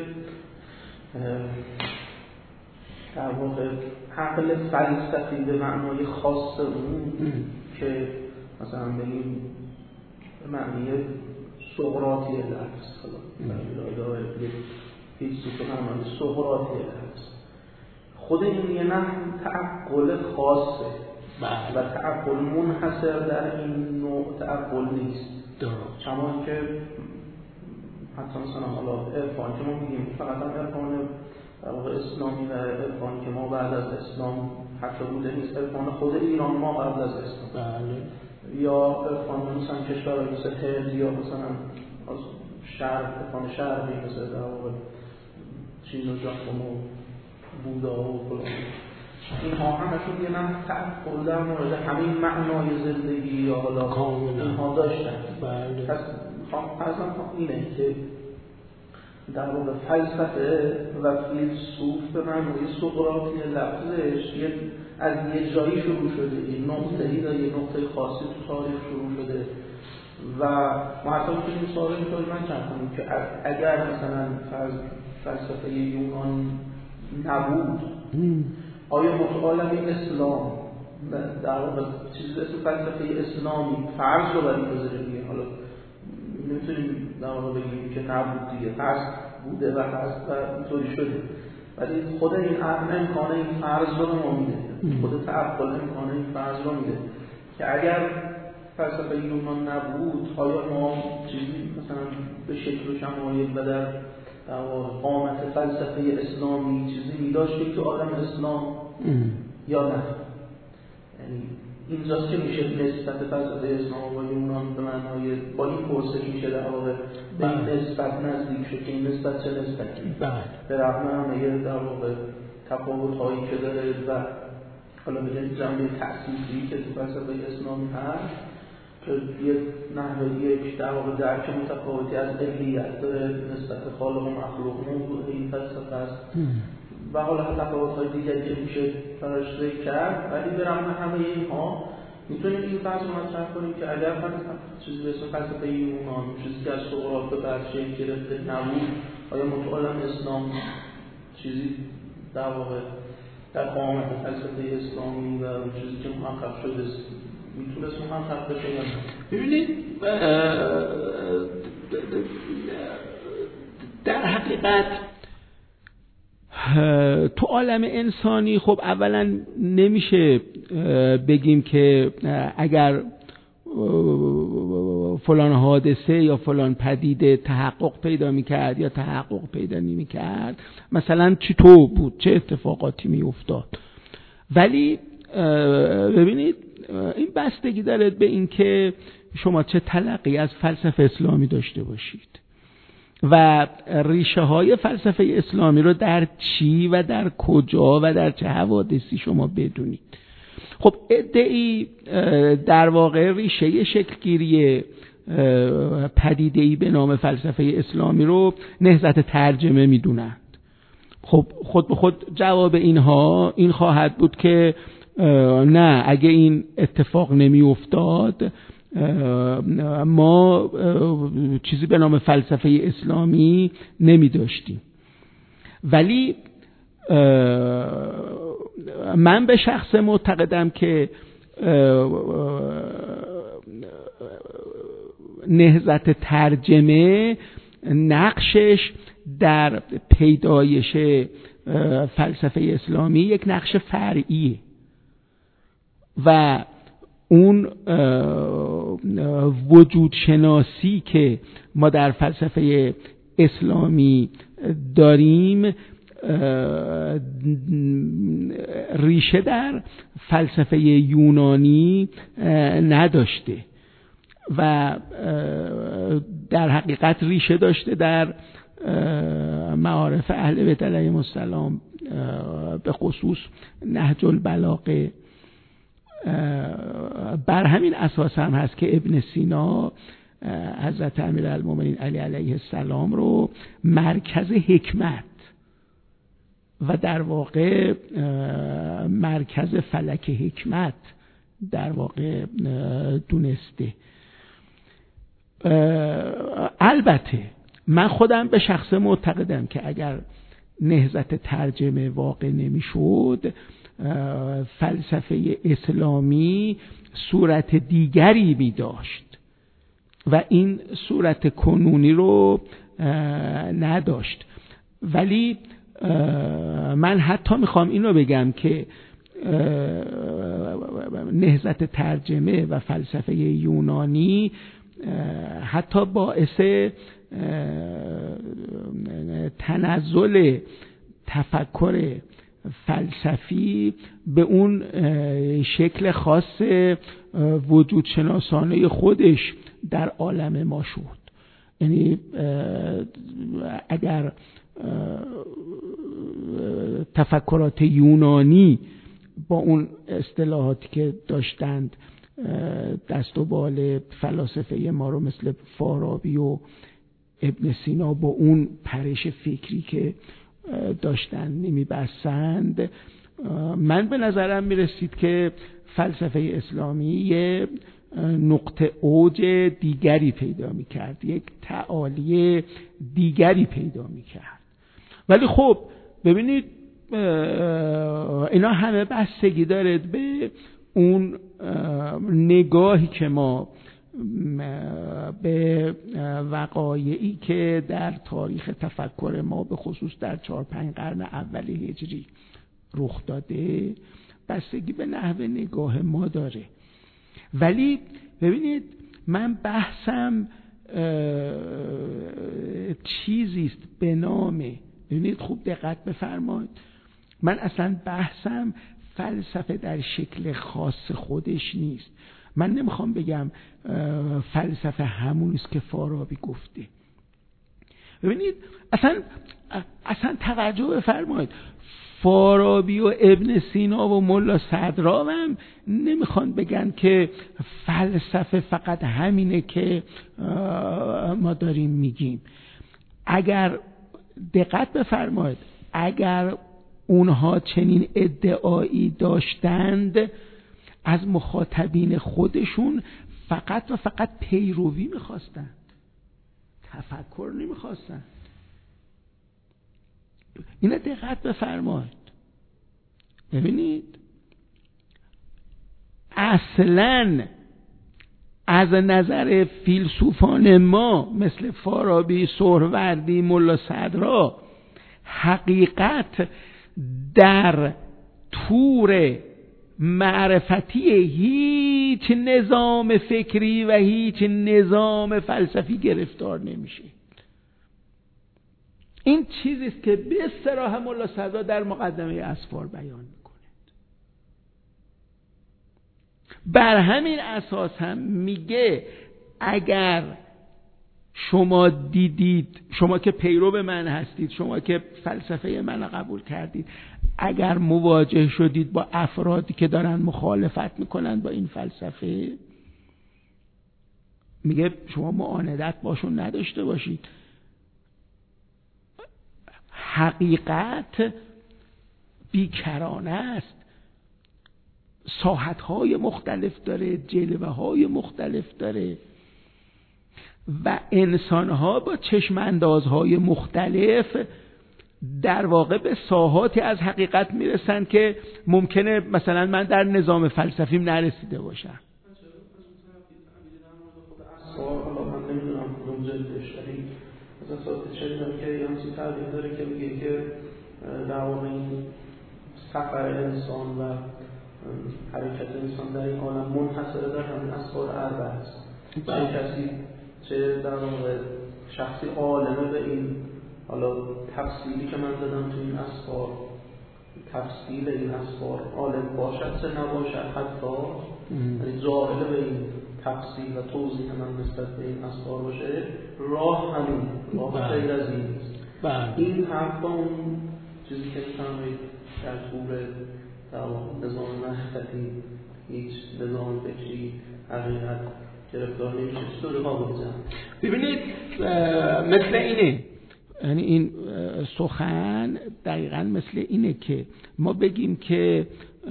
در واقع عقل فلسفی به معنای خاص اون که مثلا بگیم به معنی سقراطی لفظ، حالا فیلسوف به معنای سقراطی لفظ، خود این یه نحو تعقل خاصه و تعقل منحصر در این نوع تعقل نیست. کما که حتی مثلا حالا عرفان که ما میگیم فقط هم عرفان در واقع اسلامی و عرفان که ما بعد از اسلام حتی بوده نیست، عرفان خود ایران ما قبل از اسلام. بله. یا عرفان مثلا کشورهای مثل هند یا مثلا از شرق، عرفان شرقی مثل در واقع چین و ژاپن و بودا و فلان، اینها همشون یه نحو تعقل در مورد همین معنای زندگی یا حالا اینها داشتن. بله. پس فرضاً اینه که در واقع فلسفه و فیلسوف به معنای سقراطی لفظش از یه جایی شروع شده، یه نقطه‌ای داره، یه نقطه خاصی تو تاریخ شروع شده و ما حتی میتونیم سوال اینطوری مطرح کنیم که اگر مثلا فلسفه یونان نبود، آیا متعالم اسلام در واقع چیزی اسم فلسفه اسلامی فرض رو برای بذاره دیگه. حالا نمیتونیم در واقع بگیم که نبود دیگه، هست، بوده و هست و اینطوری شده، ولی خود این عقل امکانه این فرض رو ما میده، خود تعقل امکانه این فرض رو میده که اگر فلسفه یونان نبود آیا ما چیزی مثلا به شکل و شمایل و در قامت فلسفه اسلامی چیزی می‌داشتیم تو عالم اسلام یا نه؟ یعنی اینجاست که میشه نسبت فلسفه اسلام و یونان به معنای با این پرسش میشه در واقع به این نسبت نزدیک شد که این نسبت چه نسبتی به رغم همه در واقع تفاوت‌هایی که داره و حالا بگیم جنبه تأسیسی که تو فلسفه اسلامی هست که یه نحوه یک در واقع درک متفاوتی از علیت داره نسبت خالق و مخلوق موضوع این فلسفه است و حالا تفاوت‌های دیگری که میشه براش ذکر کرد، ولی به رغم همه اینها میتونیم این فرض رو مطرح کنیم که اگر چیزی به اسم فلسفه یونان چیزی که از سقراط به بعد شکل گرفته نبود، آیا تو عالم اسلام چیزی در واقع در قامت فلسفه اسلامی و چیزی که محقق شده میتونست محقق بشه یا نه؟ ببینید در حقیقت تو عالم انسانی خب اولا نمیشه بگیم که اگر فلان حادثه یا فلان پدیده تحقق پیدا میکرد یا تحقق پیدا نمیکرد مثلا چطور بود، چه اتفاقاتی میافتاد. ولی ببینید این بستگی داره به این که شما چه تلقی از فلسفه اسلامی داشته باشید و ریشه های فلسفه اسلامی رو در چی و در کجا و در چه حوادثی شما بدونید. خب ادعی در واقع ریشه شکلگیری پدیده‌ای به نام فلسفه اسلامی رو نهضت ترجمه میدونند. خب خود به خود جواب اینها این خواهد بود که نه، اگه این اتفاق نمی افتاد ما چیزی به نام فلسفه اسلامی نمی داشتیم. ولی من به شخص معتقدم که نهضت ترجمه نقشش در پیدایش فلسفه اسلامی یک نقش فرعیه و اون وجود شناسی که ما در فلسفه اسلامی داریم ریشه در فلسفه یونانی نداشته و در حقیقت ریشه داشته در معارف اهل بیت علیهم السلام، به خصوص نهج البلاغه. بر همین اساس هم هست که ابن سینا حضرت امیرالمومنین علی علیه السلام رو مرکز حکمت و در واقع مرکز فلک حکمت در واقع دونسته. البته من خودم به شخص معتقدم که اگر نهضت ترجمه واقع نمیشد فلسفه اسلامی صورت دیگری می داشت و این صورت کنونی رو نداشت. ولی من حتی میخوام این رو بگم که نهضت ترجمه و فلسفه یونانی حتی باعث تنزل تفکر فلسفی به اون شکل خاص وجود شناسانه خودش در عالم ما شد. یعنی اگر تفکرات یونانی با اون اصطلاحاتی که داشتند دست و بال فلاسفه ما رو مثل فارابی و ابن سینا با اون پرش فکری که داشتن نمیبستند، من به نظرم میرسید که فلسفه اسلامی یه نقطه اوج دیگری پیدا میکرد، یک تعالی دیگری پیدا میکرد. ولی خب ببینید اینا همه بستگی داره به اون نگاهی که ما به وقایعی که در تاریخ تفکر ما به خصوص در 4-5 قرن اول هجری رخ داده بستگی به نحوه نگاه ما داره. ولی ببینید من بحثم چیزیست به نام، ببینید خوب دقت بفرمایید، من اصلا بحثم فلسفه در شکل خاص خودش نیست. من نمیخوام بگم فلسفه همونیست که فارابی گفته. ببینید اصلا توجه بفرمایید، فارابی و ابن سینا و ملا صدرا هم نمیخوان بگن که فلسفه فقط همینه که ما داریم میگیم. اگر دقت بفرمایید، اگر اونها چنین ادعایی داشتند از مخاطبین خودشون فقط و فقط پیروی میخواستند، تفکر نمیخواستند. اینا دقت بفرمایید. ببینید اصلاً از نظر فیلسوفان ما مثل فارابی، سهروردی، ملا صدرا، حقیقت در تور معرفتی هیچ نظام فکری و هیچ نظام فلسفی گرفتار نمیشه. این چیزیست که به صراحت ملا صدرا در مقدمه اسفار بیان میکنه. بر همین اساس هم میگه اگر شما دیدید، شما که پیرو من هستید، شما که فلسفه من قبول کردید، اگر مواجه شدید با افرادی که دارن مخالفت میکنن با این فلسفه، میگه شما معاندت باشون نداشته باشید. حقیقت بیکرانه است، ساحت‌های مختلف داره، جلوه‌های مختلف داره و انسان‌ها با چشم‌اندازهای مختلف در واقع به ساحاتی از حقیقت میرسن که ممکنه مثلا من در نظام فلسفیم نرسیده باشم. حالا من نمیدونم کدوم جلدش، ولی از اساس شنیدم که یه همچین تعبیر داره که میگه که در واقع این سفر انسان و حرکت انسان در این عالم منحصر در همین اسفار اربع است. چه کسی چه در واقع شخصی عالمه به این، حالا تفصیلی که من دادم تو این اسفار، تفصیل این اسفار عالم باشد چه نباشد، حتی یعنی جاهل به این تفصیل و توضیح من نسبت به این اسفار باشه، راه همین، راه غیر از این نیست. این حرف با اون چیزی که میفهمید در طور نظام معرفتی هیچ نظام فکری حقیقت گرفتار نمیشه، چطوری قابل جمع؟ ببینید مثل اینه، یعنی این سخن دقیقاً مثل اینه که ما بگیم که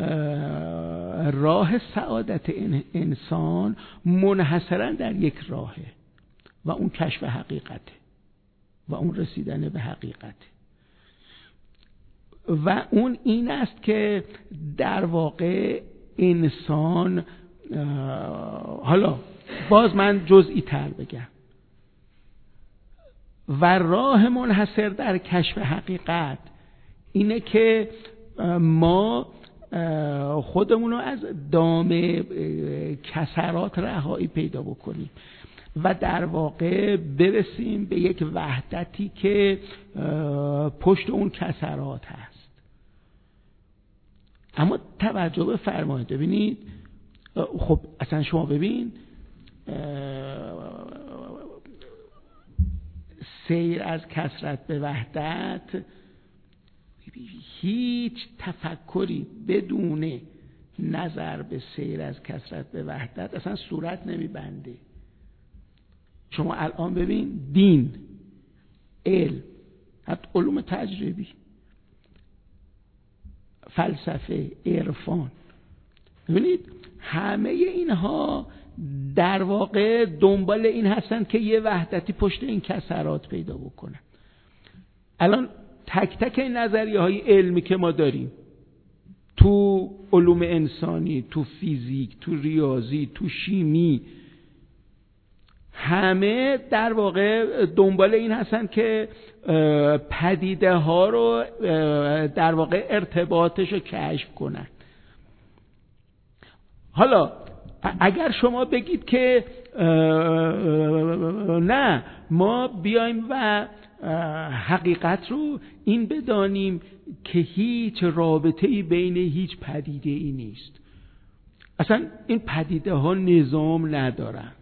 راه سعادت انسان منحصراً در یک راهه و اون کشف حقیقته و اون رسیدن به حقیقته و اون این است که در واقع انسان، حالا باز من جزئی تر بگم، و راه منحصر در کشف حقیقت اینه که ما خودمونو از دام کسرات رهایی پیدا بکنیم و در واقع برسیم به یک وحدتی که پشت اون کسرات هست. اما توجه بفرمایید، ببینید خب اصلا شما ببین سیر از کثرت به وحدت، هیچ تفکری بدون نظر به سیر از کثرت به وحدت اصلا صورت نمیبنده. شما الان ببین دین، علم، حتی علوم تجربی، فلسفه، عرفان، ببینید همه اینها در واقع دنبال این هستن که یه وحدتی پشت این کسرات پیدا بکنن. الان تک تک این نظریه های علمی که ما داریم تو علوم انسانی، تو فیزیک، تو ریاضی، تو شیمی، همه در واقع دنبال این هستن که پدیده ها رو در واقع ارتباطش رو کشف کنن. حالا اگر شما بگید که نه، ما بیایم و حقیقت رو این بدانیم که هیچ رابطه‌ای بین هیچ پدیده‌ای نیست، اصلا این پدیده ها نظام ندارند،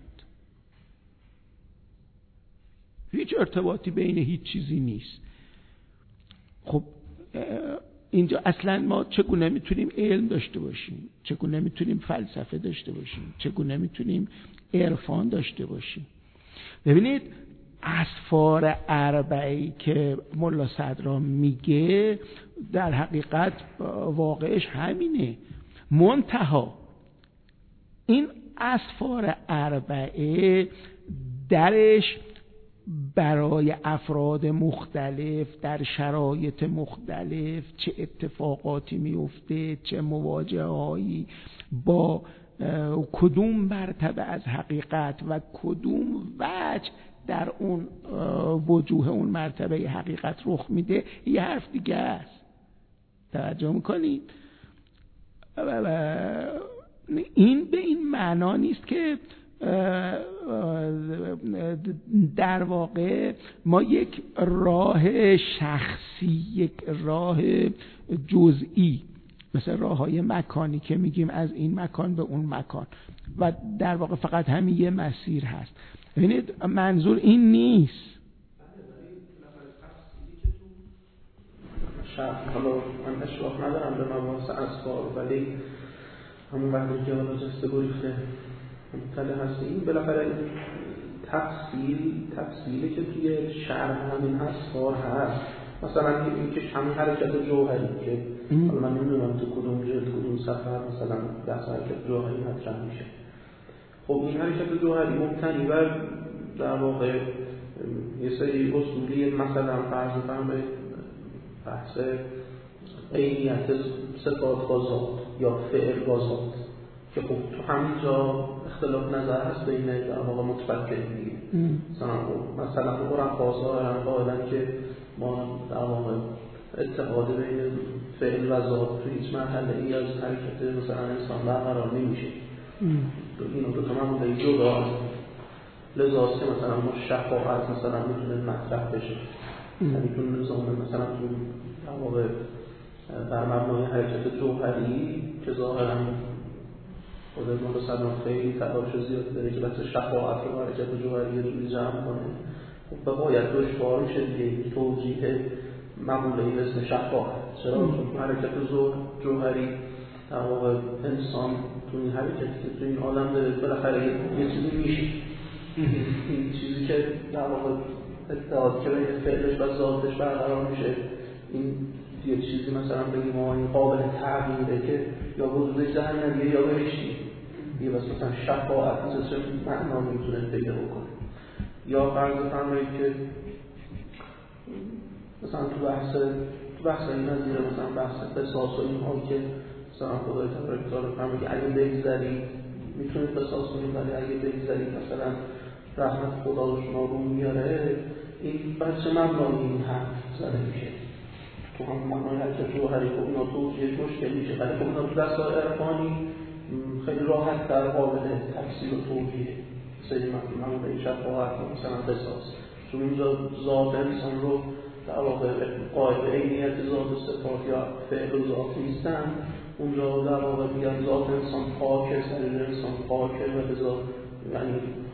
هیچ ارتباطی بین هیچ چیزی نیست. خب اینجا اصلا ما چگونه میتونیم علم داشته باشیم؟ چگونه میتونیم فلسفه داشته باشیم؟ چگونه میتونیم عرفان داشته باشیم؟ ببینید اسفار اربعی که ملا صدرا میگه در حقیقت واقعش همینه. منتها این اسفار اربعه درش برای افراد مختلف در شرایط مختلف چه اتفاقاتی میفته، چه مواجههایی با کدوم مرتبه از حقیقت و کدوم وجه در اون وجوه اون مرتبه حقیقت رخ میده، یه حرف دیگه است. توجه میکنید؟ این به این معنا نیست که در واقع ما یک راه شخصی، یک راه جزئی، مثل راه‌های مکانی که میگیم از این مکان به اون مکان و در واقع فقط همین یه مسیر هست. ببینید منظور این نیست. حالا من اشراف ندارم به مباحث اسفار، ولی همون وقتی که حالا جسته گریخته مطلع هستیم، بالاخره تفصیلی که توی شرح همین اسفار هست، مثلا این که همین حرکت جوهری که حالا من نمیدونم تو کدوم جلد کدوم سفر مثلا بحث حرکت جوهری مطرح میشه. خب این حرکت جوهری مبتنی بر در واقع یه سری اصولی، مثلا فرض به بحث عینیت صفات با ذات یا فعل با ذات، که خب تو همینجا اختلاف نظر هست بین در واقع متفکرین دیگه. مثلا عرفا ظاهرا قائلن که ما در واقع اتحاد بین فعل و ذات تو هیچ مرحله‌ای از حرکت مثلا انسان برقرار نمیشه. اینو دو تا معموله جدا هست، لذا که مثلا ما شفاعت مثلا میتونه مطرح بشه، یعنی تو نظام مثلا تو در واقع بر مبنای حرکت جوهری که ظاهرا خود ملا صدرا خیلی تلاش زیاد داره که بحث شفاعت رو حرکت جوهری رو جوری جمع کنه، خب باید دشوار میشه دیگه توجیه مقوله‌ای به اسم شفاعت. چرا؟ چون حرکت جوهری در واقع انسان تو این حرکتی که تو این عالم داره بالاخره یه چیزی میشه، این چیزی که در واقع اتحاد که بین فعلش و ذاتش برقرار میشه، این یه چیزی مثلا بگیم ما این قابل تغییره که یا وجود جهنمیه یا بهشتی، یه بس مثلا شفاعت مثل چه معنا میتونه پیدا بکنه. یا فرض فرمایید که مثلا تو بحث این نظیره، مثلا بحث قصاص و این حال که مثلا خدای تبارک تعالی فرمود که اگه بگذرید میتونید قصاص کنید، ولی اگه بگذرید مثلا رحمت خدا رو شما رو میاره، این بچه مبنایی این حرف زده میشه تو هم مبنای حرکت جوهری. خب اینا توجیهش مشکل میشه، ولی خب اینا تو دستگاه عرفانی خیلی راحت در قابل تفسیر و توجیه. سری مبنای شفاعت مثلا قصاص، چون اینجا ذات انسان رو در واقع قائل عینیت ذات و صفات یا فعل و ذات نیستن، اونجا در واقع میگن ذات انسان پاکه، سریر انسان پاکه و به ذات، یعنی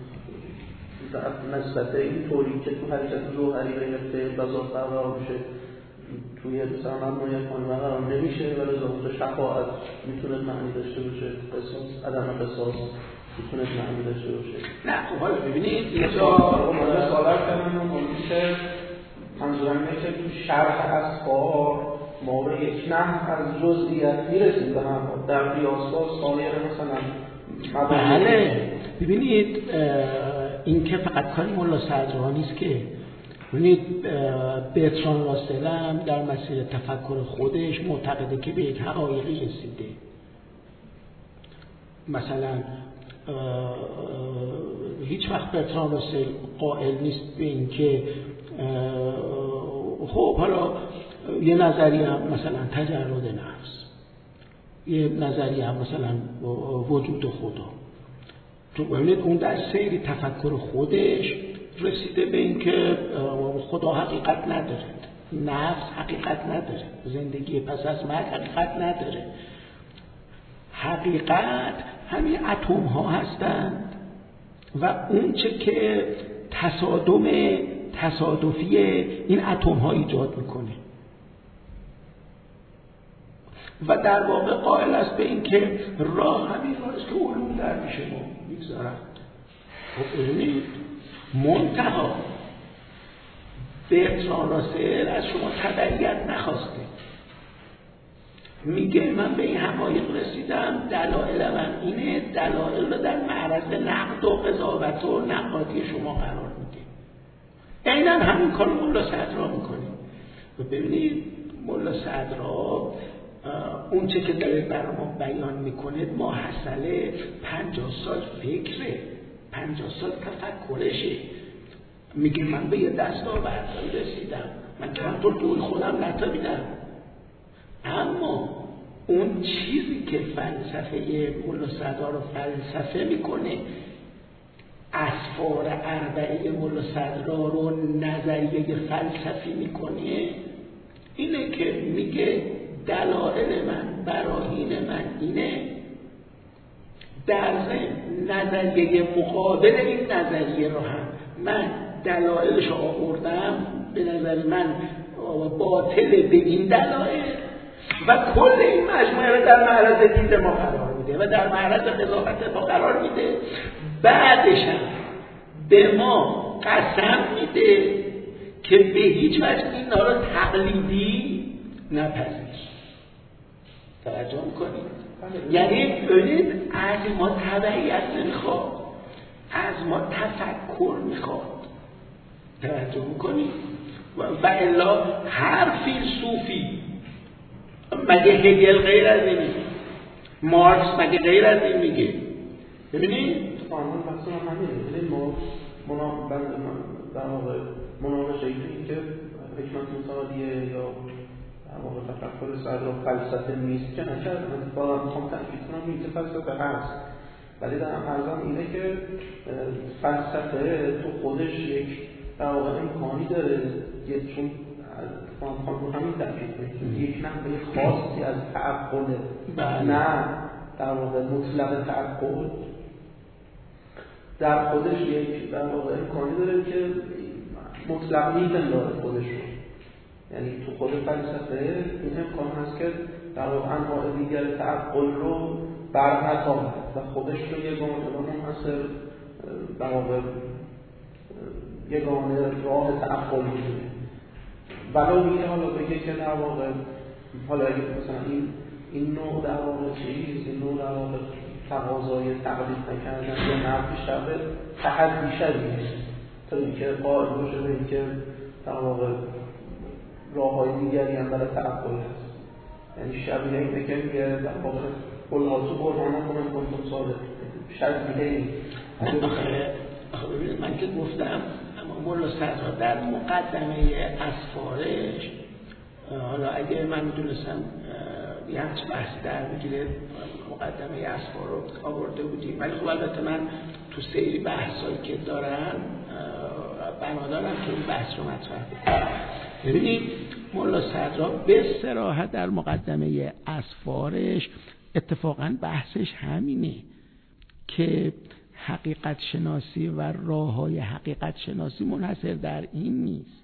در نسبت این طوری که تو حرکت جوهری بین فعل و ذات برقرار میشه توی مثلا مبنای عرفانی برقرار نمیشه، ولی ذات شفاعت میتونه معنی داشته باشه، قصاص عدم قصاص میتونه معنی داشته باشه. نه خب حالا ببینید اینجا اومده سوالت کردن و که منظورم اینه که تو شرح اسفار ما به یک نحو از جزئیات میرسیم به هم در قیاس با سایر مثلا بله. ببینید این که فقط کاری ملا صدرا نیست که ببینید برتراند راسل هم در مسیر تفکر خودش معتقده که به یک حقایقی رسیده. مثلا هیچ وقت برتراند راسل قائل نیست به این که خب حالا یه نظریه هم مثلا تجرد نفس، یه نظریه هم مثلا وجود خدا. تو ببینید اون در سیر تفکر خودش رسیده به این که خدا حقیقت نداره، نفس حقیقت نداره، زندگی پس از مرگ حقیقت نداره. حقیقت همین اتم ها هستند و اون چه که تصادفی این اتم ها ایجاد میکنه و در واقع قائل است به این که راه همین راست که علوم در میشه ما میگذارند. خب ببینید منتها برتراند راسل از شما تبعیت نخواسته، میگه من به این حقایق رسیدم، دلایل من اینه، دلایل رو در معرض نقد و قضاوت و نقادی شما قرار میده. عیناً همین کار ملا صدرا میکنه. و ببینید ملا صدرا اون چه که داره برای ما بیان میکنه ماحصل 50 سال فکره، 50 سال تفکرشه. میگه من به یه دستاوردی رسیدم، من که من طول خودم نتابیدم، اما اون چیزی که فلسفه ملا صدرا رو فلسفه میکنه، اسفار اربعه ملا صدرا رو نظریه فلسفی میکنه، اینه که میگه دلایل من، براهین من اینه، در ضمن نظریه مقابل این نظریه رو هم من دلایلش رو آوردم، به نظر من باطل به این دلایل و کل این مجموعه رو در معرض دید ما قرار میده و در معرض قضاوت ما قرار میده. بعدش هم به ما قسم میده که به هیچ وجه اینا رو تقلیدی نپذیر. توجه میکنید؟ یعنی ببینید از ما تبعیت نمیخواد، از ما تفکر میخواد. توجه میکنید؟ و الا هر فیلسوفی مگه هگل غیر از این میگه؟ مارکس مگه غیر از این میگه؟ ببینید؟ قانون مثلا همینه. ببینید ما در واقع مناقشه این که حکمت متعالیه یا در واقع تفکر صدرا فلسفه نیست که نکرد. من اتفاقا میخوام تأکید کنم این فلسفه هست، ولی در عرضم اینه که فلسفه تو خودش یک در واقع امکانی داره، چون خانون همین تأکید کنید یک نحوه خاصی از تعقل، نه در واقع مطلق تعقل، در خودش یک در واقع امکانی داره که مطلق می‌پنداره خودش رو. یعنی تو خود فلسفه این امکان هست که در واقع انواع دیگر تعقل رو برنتابه و خودش رو یگانه منحصر در واقع یگانه راه تعقل می‌دونه. ولو میگه حالا بگه که در واقع حالا مثلا این نوع در واقع چیز، این نوع در واقع تقاضای تقلید نکردن یا نفی شده تحدی شدیه تا اینکه قائل باشه به اینکه در واقع راه‌های دیگری هم برای تعقل هست. یعنی شبیه اینه که میگه در واقع قلماتو برهانه کنم کنتون صادق شبیه این. ببینید من که گفتم اما ملا صدرا در مقدمه اسفارش، حالا اگه من میدونستم یه همچه بحثی در بگیره مقدمه اسفار رو آورده بودیم، ولی خب البته من تو سیری بحثایی که دارم بنادارم که این بحث رو مطرح بکنم. ببینید ملا صدرا به صراحت در مقدمه اسفارش اتفاقا بحثش همینه که حقیقت شناسی و راه‌های حقیقت شناسی منحصر در این نیست.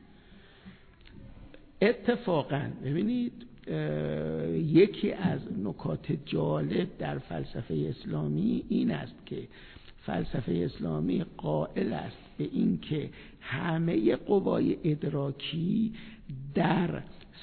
اتفاقا ببینید یکی از نکات جالب در فلسفه اسلامی این است که فلسفه اسلامی قائل است به این که همه قوای ادراکی در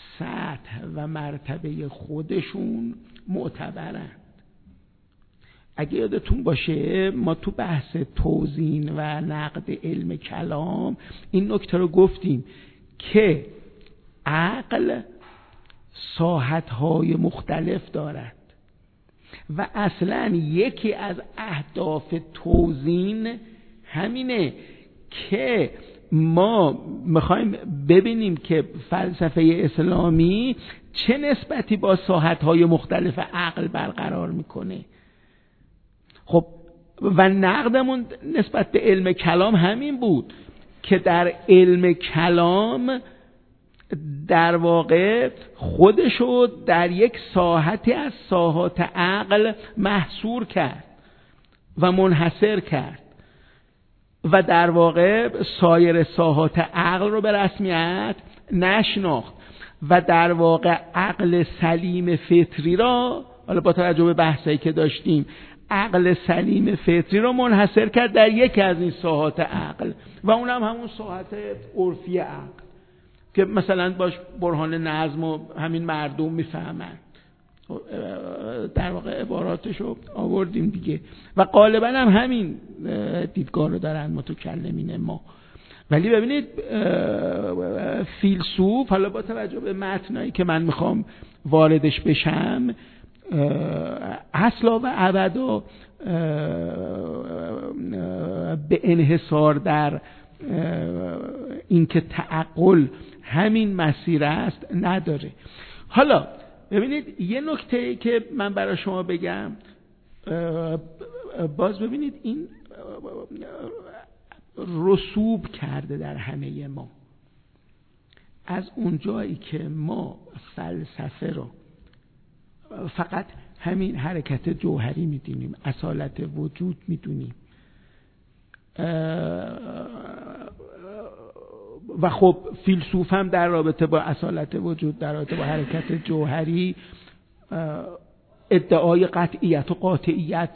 سطح و مرتبه خودشون معتبرند. اگه یادتون باشه ما تو بحث توزین و نقد علم کلام این نکته رو گفتیم که عقل ساحت‌های مختلف دارد و اصلا یکی از اهداف توزین همینه که ما میخوایم ببینیم که فلسفه اسلامی چه نسبتی با ساحت‌های مختلف عقل برقرار میکنه. خب و نقدمون نسبت به علم کلام همین بود که در علم کلام در واقع خودشو در یک ساحتی از ساحات عقل محصور کرد و منحصر کرد و در واقع سایر ساحات عقل رو به رسمیت نشناخت و در واقع عقل سلیم فطری را، حالا با توجه به بحثایی که داشتیم، عقل سلیم فطری رو منحصر کرد در یکی از این ساحات عقل و اونم همون ساحت عرفی عقل که مثلا باش برهان نظم و همین مردم میفهمن. در واقع عباراتشو آوردیم دیگه و غالبا هم همین دیدگاه رو دارن متکلمین ما. ولی ببینید فیلسوف، حالا با توجه به متنایی که من میخوام واردش بشم، اصلا و ابدا به انحصار در اینکه تعقل همین مسیر است نداره. حالا ببینید یه نکته که من برای شما بگم، باز ببینید این رسوب کرده در همه ما. از اونجایی که ما فلسفه رو فقط همین حرکت جوهری میدونیم، اصالت وجود میدونیم و خب فیلسوف هم در رابطه با اصالت وجود، در رابطه با حرکت جوهری ادعای قطعیت و قاطعیت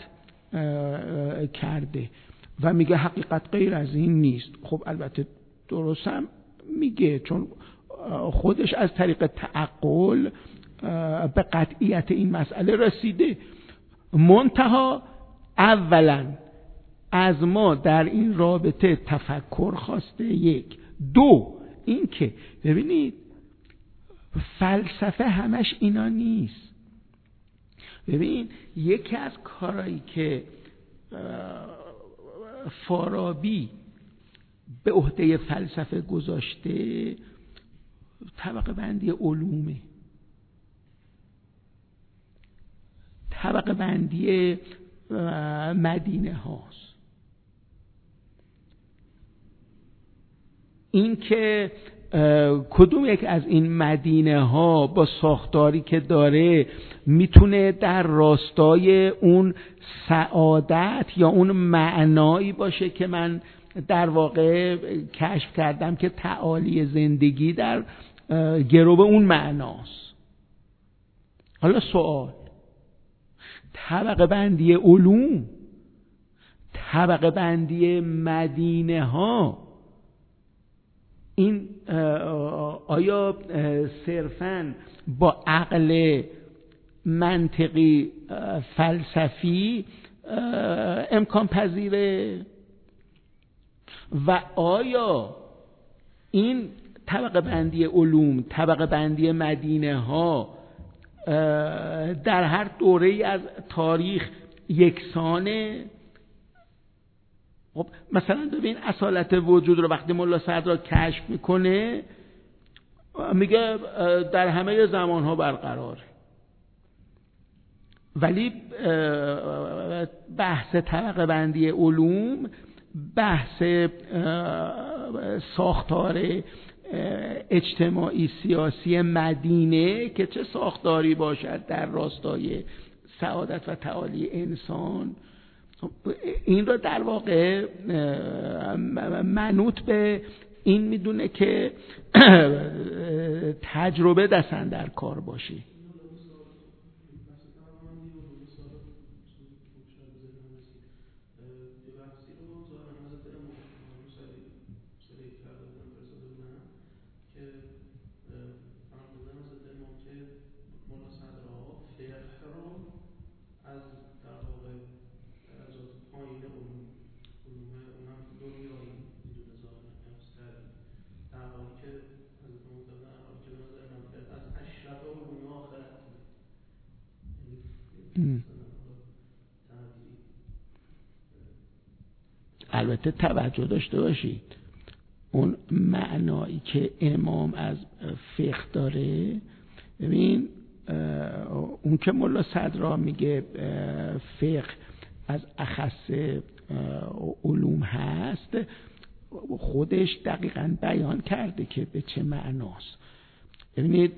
کرده و میگه حقیقت غیر از این نیست. خب البته درست هم میگه، چون خودش از طریق تعقل به قطعیت این مسئله رسیده. منتها اولا از ما در این رابطه تفکر خواسته، یک. دو، این که ببینید فلسفه همش اینا نیست. ببین یکی از کارهایی که فارابی به عهده فلسفه گذاشته طبقه بندی علومه، طبقه بندی مدینه هاست. این که کدوم یک از این مدینه ها با ساختاری که داره میتونه در راستای اون سعادت یا اون معنایی باشه که من در واقع کشف کردم که تعالی زندگی در گرو اون معناست. حالا سوال، طبقه بندی علوم، طبقه بندی مدینه ها، این آیا صرفاً با عقل منطقی فلسفی امکان پذیره؟ و آیا این طبقه بندی علوم، طبقه بندی مدینه ها در هر دوره‌ای از تاریخ یکسانه؟ خب مثلا ببین اصالت وجود رو وقتی ملا صدرا کشف میکنه میگه در همه زمانها برقراره، ولی بحث طبقه بندی علوم، بحث ساختار اجتماعی سیاسی مدینه که چه ساختاری باشد در راستای سعادت و تعالی انسان، این را در واقع منوط به این میدونه که تجربه دستن در کار باشه. البته توجه داشته باشید اون معنایی که امام از فقه داره، ببین اون که ملا صدرا میگه فقه از اخص علوم هست، خودش دقیقاً بیان کرده که به چه معناست. ببینید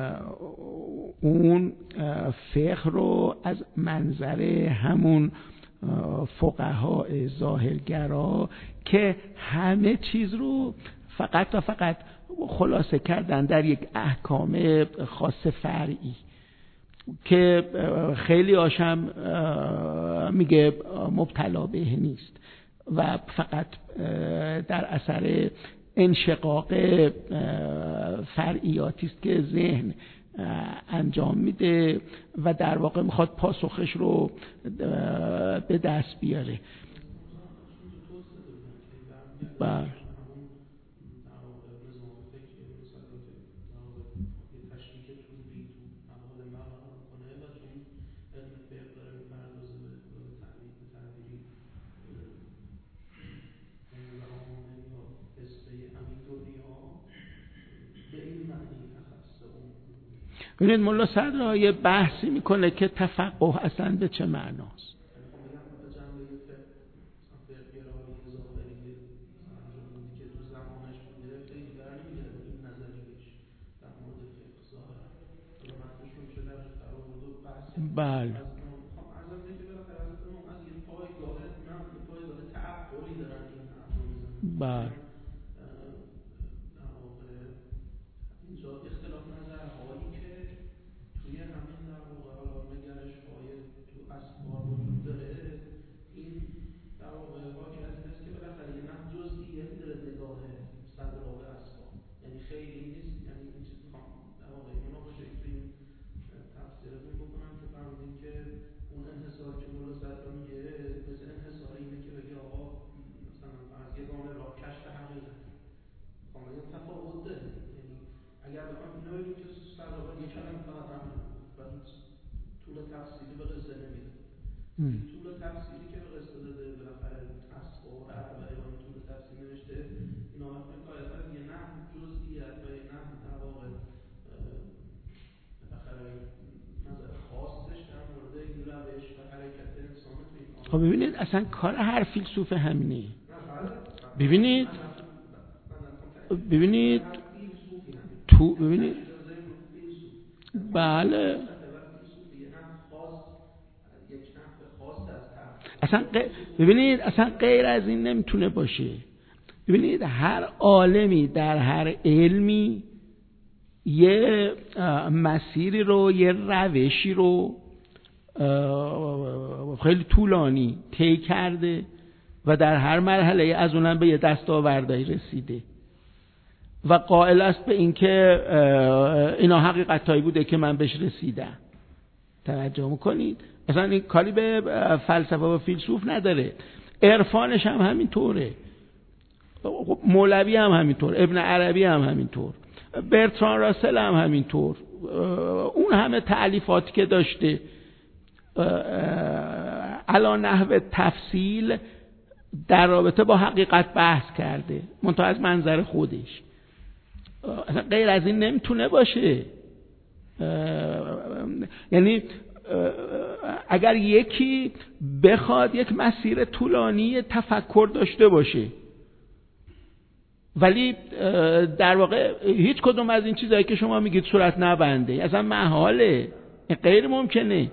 اون فقه رو از منظر همون فقهای ظاهرگرا که همه چیز رو فقط و فقط خلاصه کردن در یک احکام خاص فرعی که خیلی هاشم میگه مبتلا به نیست و فقط در اثر انشقاق فرعیاتی است که ذهن انجام میده و در واقع میخواد پاسخش رو به دست بیاره. بله ببینید ملا صدرا یه بحثی میکنه که تفقه اصلا به چه معناست. بله بله اختلاف نظرهایی که توی همین در واقع حالا نگرش‌های تو اسباب وجود داره، این در واقع حاکی از این است که بالاخره یه نحو جزئیاتی داره نگاه صدرا به اسباب، یعنی خیلی نیست، یعنی این چیز میخوام در واقع مناقشه تو این تفسیرتون بکنم که فهمیدیم که اون انحصار که مولا صدرا میگه مثل انحصار اینه که بگه آقا مثلا از یگانه راه کشف حقیقت کاملا تفاوت داره. اگر بخوایم اینو بگیم که صدرا یک کلمه فقط همین و هیچ طول تفسیری به قصه نمیده. طول تفسیری که به قصه داده بالاخره اسباب اربعه و این طول تفسیر نوشته، اینا حکایت از یه نحو جزئیات و یه نحو در واقع بالاخره نظر خاصش در مورد این روش و حرکت انسان تو این خب ببینید اصلا کار هر فیلسوف همینه. ببینید ببینید بله اصلا ببینید اصلا غیر از این نمیتونه باشه. ببینید هر عالمی در هر علمی یه مسیری رو، یه روشی رو خیلی طولانی طی کرده و در هر مرحله از اونم به یه دستاوردی رسیده و قائل است به این که اینا حقیقتایی بوده که من بهش رسیدم. توجه میکنید؟ اصلا این کاری به فلسفه و فیلسوف نداره. عرفانش هم همینطوره، مولوی هم همینطور، ابن عربی هم همینطور، برتران راسل هم همینطور. اون همه تألیفاتی که داشته علی نحو تفصیل در رابطه با حقیقت بحث کرده، منتها از منظر خودش. اصلا غیر از این نمیتونه باشه. یعنی اگر یکی بخواد یک مسیر طولانی تفکر داشته باشه ولی در واقع هیچ کدوم از این چیزایی که شما میگید صورت نبنده، اصلا محاله، غیر ممکنه.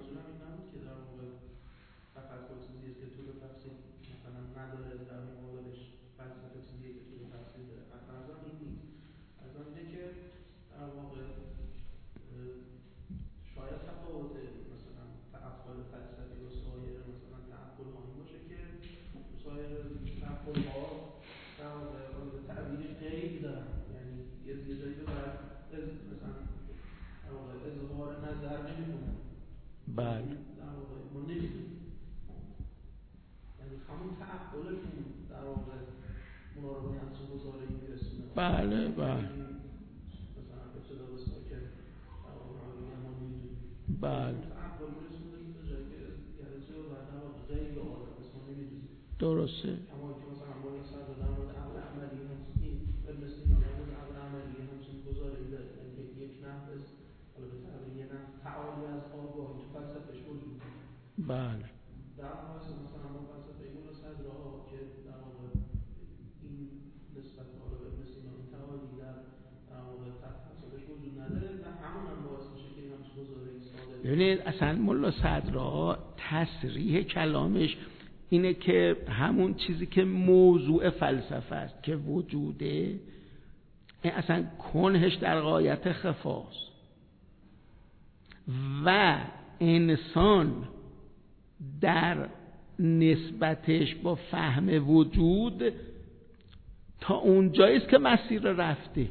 بله یعنی همون تعقلشون در واقع اونا رو به نفس گذاری میرسونه. بله بله مثلا ابتدا بسا که در واقع ما نمیدونیم. بله تعقل میرسونه به جایی که یعنی چه و در واقع غیر آدم بس ما نمیدونیم. درسته. حالا به تعبیر یه نفس تعالی از آگاهی تو فلسفهش وجود داره. بله. در مقایسه مثلا با فلسفه مولا صدرا که در واقع این نسبت حالا به ابن سینا این تعالی در واقع فلسفهش وجود نداره و همون هم باعث میشه که این همچه گزاره‌ای صادر. ببینید اصلا مولا صدرا تصریح کلامش اینه که همون چیزی که موضوع فلسفه است که وجوده اصلا کنهش در غایت خفاست و انسان در نسبتش با فهم وجود تا اونجایی است که مسیر رفته.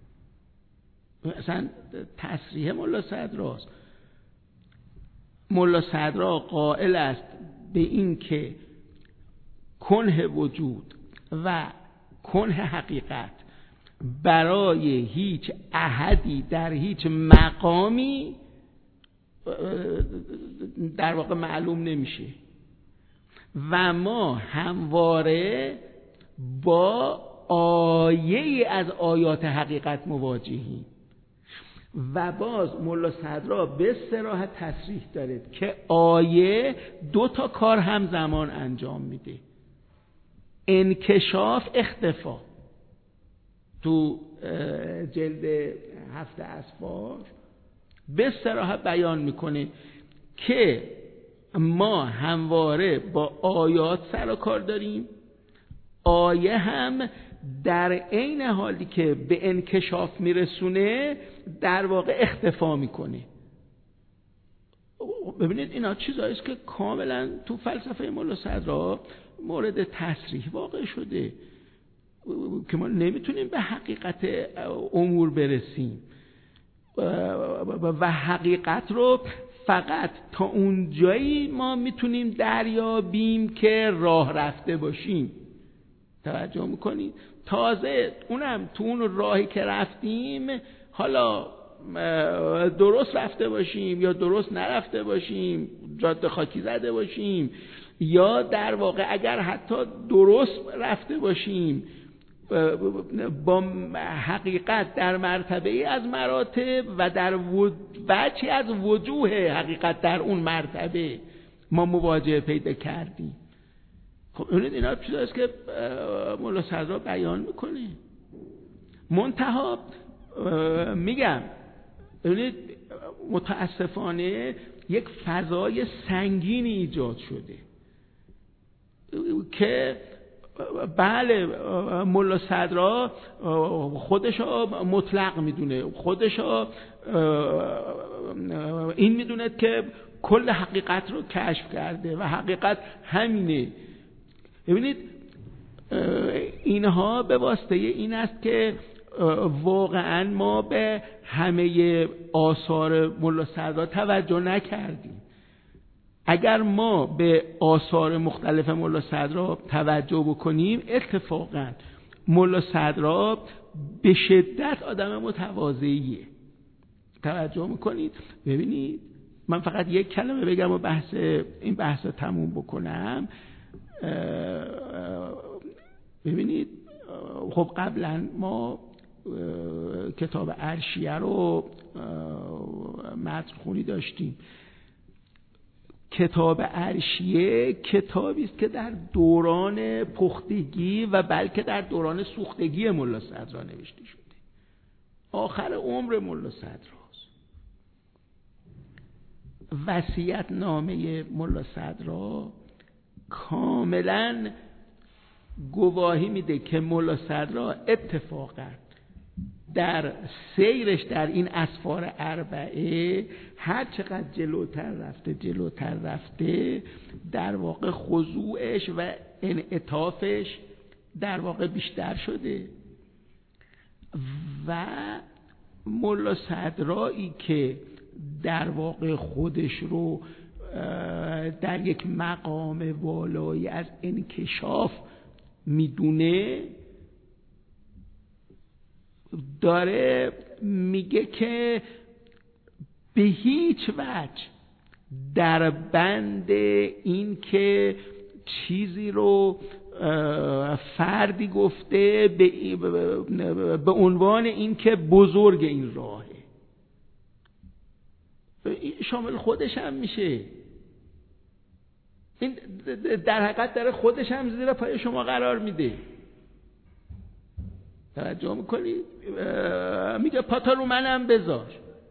اصلا تصریح مولا صدراست. مولا صدرا قائل است به این که کنه وجود و کنه حقیقت برای هیچ احدی در هیچ مقامی در واقع معلوم نمیشه و ما همواره با آیه از آیات حقیقت مواجهیم. و باز مولا صدرا به صراحت تصریح دارد که آیه 2 تا کار همزمان انجام میده: انکشاف، اختفا. تو جلد 7 اسفار به صراحت بیان میکنه که ما همواره با آیات سر و کار داریم. آیه هم در عین حالی که به انکشاف میرسونه در واقع اختفا میکنه. ببینید اینا چیزایی است که کاملا تو فلسفه مولا صدرا مورد تصریح واقع شده که ما نمیتونیم به حقیقت امور برسیم و حقیقت رو فقط تا اونجایی ما میتونیم دریابیم که راه رفته باشیم. توجه میکنید؟ تازه اونم تو اون راهی که رفتیم حالا درست رفته باشیم یا درست نرفته باشیم، جاده خاکی زده باشیم، یا در واقع اگر حتی درست رفته باشیم با حقیقت در مرتبه از مراتب و در وجهی از وجوه حقیقت در اون مرتبه ما مواجهه پیدا کردیم. خب اونید اینا چیزاست که مولا صدرا بیان میکنه. منتها میگم اونید متاسفانه یک فضای سنگینی ایجاد شده که بله مولا صدرا خودشو مطلق میدونه، خودشو این میدونه که کل حقیقت رو کشف کرده و حقیقت همینه. ببینید اینها به واسطه این است که واقعا ما به همه آثار مولا صدرا توجه نکردیم. اگر ما به آثار مختلف مولا صدرا توجه بکنیم اتفاقا مولا صدرا به شدت آدم متواضعیه. توجه میکنید؟ ببینید من فقط یک کلمه بگم و این بحث رو تموم بکنم. ببینید خب قبلا ما کتاب عرشیه رو متن داشتیم. کتاب عرشیه کتابی است که در دوران پختگی و بلکه در دوران سوختگی مولا صدرا نوشته شده. آخر عمر مولا صدراست. وصیت نامه مولا صدرا کاملا گواهی میده که مولا صدرا اتفاقا در سیرش در این اسفار اربعه هر چقدر جلوتر رفته در واقع خضوعش و انعطافش در واقع بیشتر شده و مولا صدرایی که در واقع خودش رو در یک مقام والایی از انکشاف میدونه داره میگه که به هیچ وجه در بند این که چیزی رو فردی گفته به عنوان این که بزرگ این راهه، شامل خودش هم میشه. این در حقیقت داره خودش هم زیر پای شما قرار میده. توجه میکنی؟ میگه پاتا رو منم بذار.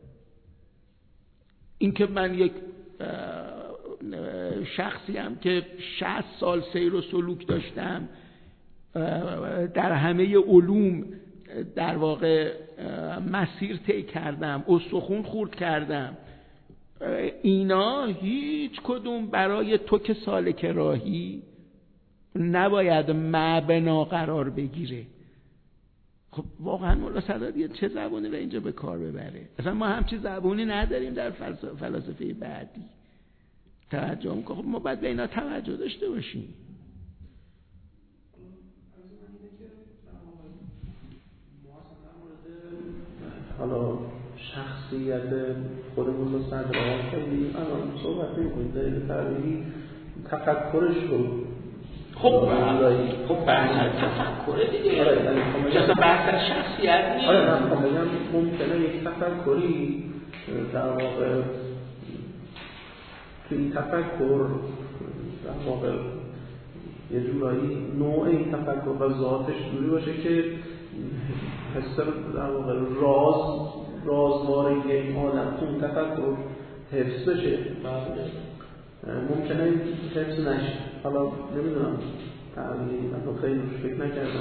این که من یک شخصی هم که 60 سال سیر و سلوک داشتم، در همه علوم در واقع مسیر طی کردم، استخون خورد کردم، اینا هیچ کدوم برای تو که سالک راهی نباید مبنا قرار بگیره. خب واقعا مولا سداد چه زبانی رو اینجا به کار ببره؟ اصلا ما همچین زبانی نداریم در فلسفه بعدی. توجه میکنم. خب ما باید به اینا توجه داشته باشیم. حالا شخصیت خودمون رو صدرها خیلی الان صحبت میکنیم دلیل تغییری تفکرش رو خب بحث تفکره دیگه. چرا بحث شخصیت نیست؟ آره من بگم ممکنه یک تفکری در واقع که این تفکر در واقع یه جورایی نوع این تفکر و ذاتش جوری باشه که حس در واقع رازواره یک عالم اون تفکر حفظ بشه. ممکنه حفظ نشه. حالا نمیدونم تعلیمی من خیلی روش فکر نکردم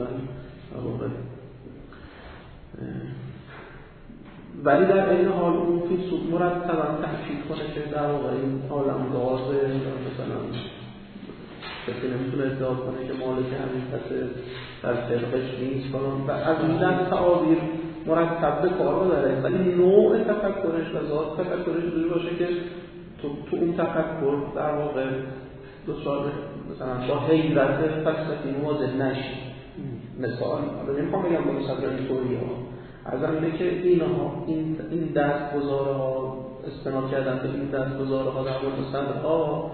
ولی در این حال اون فیلسوف مرتبا تأکید کنه که در واقع این عالم گازه، مثلا کسی نمیتونه ادعا کنه که مالک حقیقت در خلقش نیست و از این تعابیر مرتب به کار داره. ولی نوع تفکرش و ذات تفکرش جوری باشه که تو اون تفکر در واقع دچار مثلا با حیرت فلسفی مواجه نشی. مثال نمیخوام بگم با مثلا اینطوری ها از اینه که این دستگزاره ها استناد کردن به این دستگزاره ها در مورد صدرها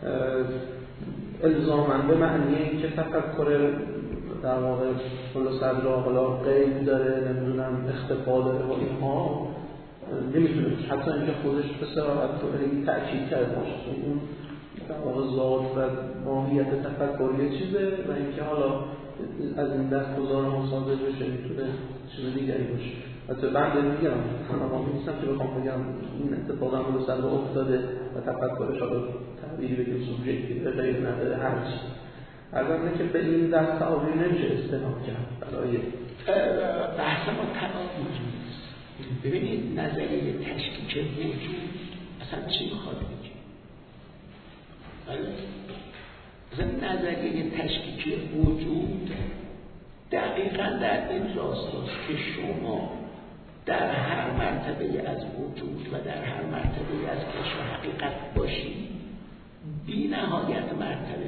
الزاماً به معنی این که تفکر در واقع کل صدرها حالا غیب داره، نمیدونم اختفا داره و اینها نمیتونه حتی اینکه خودش به صراحت خیلی تأکید کرده باشه اون در واقع ذات و ماهیت تفکر یه چیزه و اینکه حالا از این دستگزارها صادر بشه میتونه چیز دیگری باشه. حتی بنده میگم من نیستم که بخوام بگم این اتفاق هم رو صدر افتاده و تفکرش حالا تعبیری بگیم سوبژکتیو به غیر نداره هرچی از اینه که به این دست تعابیر نمیشه استناد کرد برای بحث ما تعابیر نیست. ببینید نظریه تشکیک وجود اصلا چی میخواد بگه؟ اصلا نظریه تشکیک وجود دقیقاً در این راستاست که شما در هر مرتبه از وجود و در هر مرتبه از کشف حقیقت باشید بی نهایت مرتبه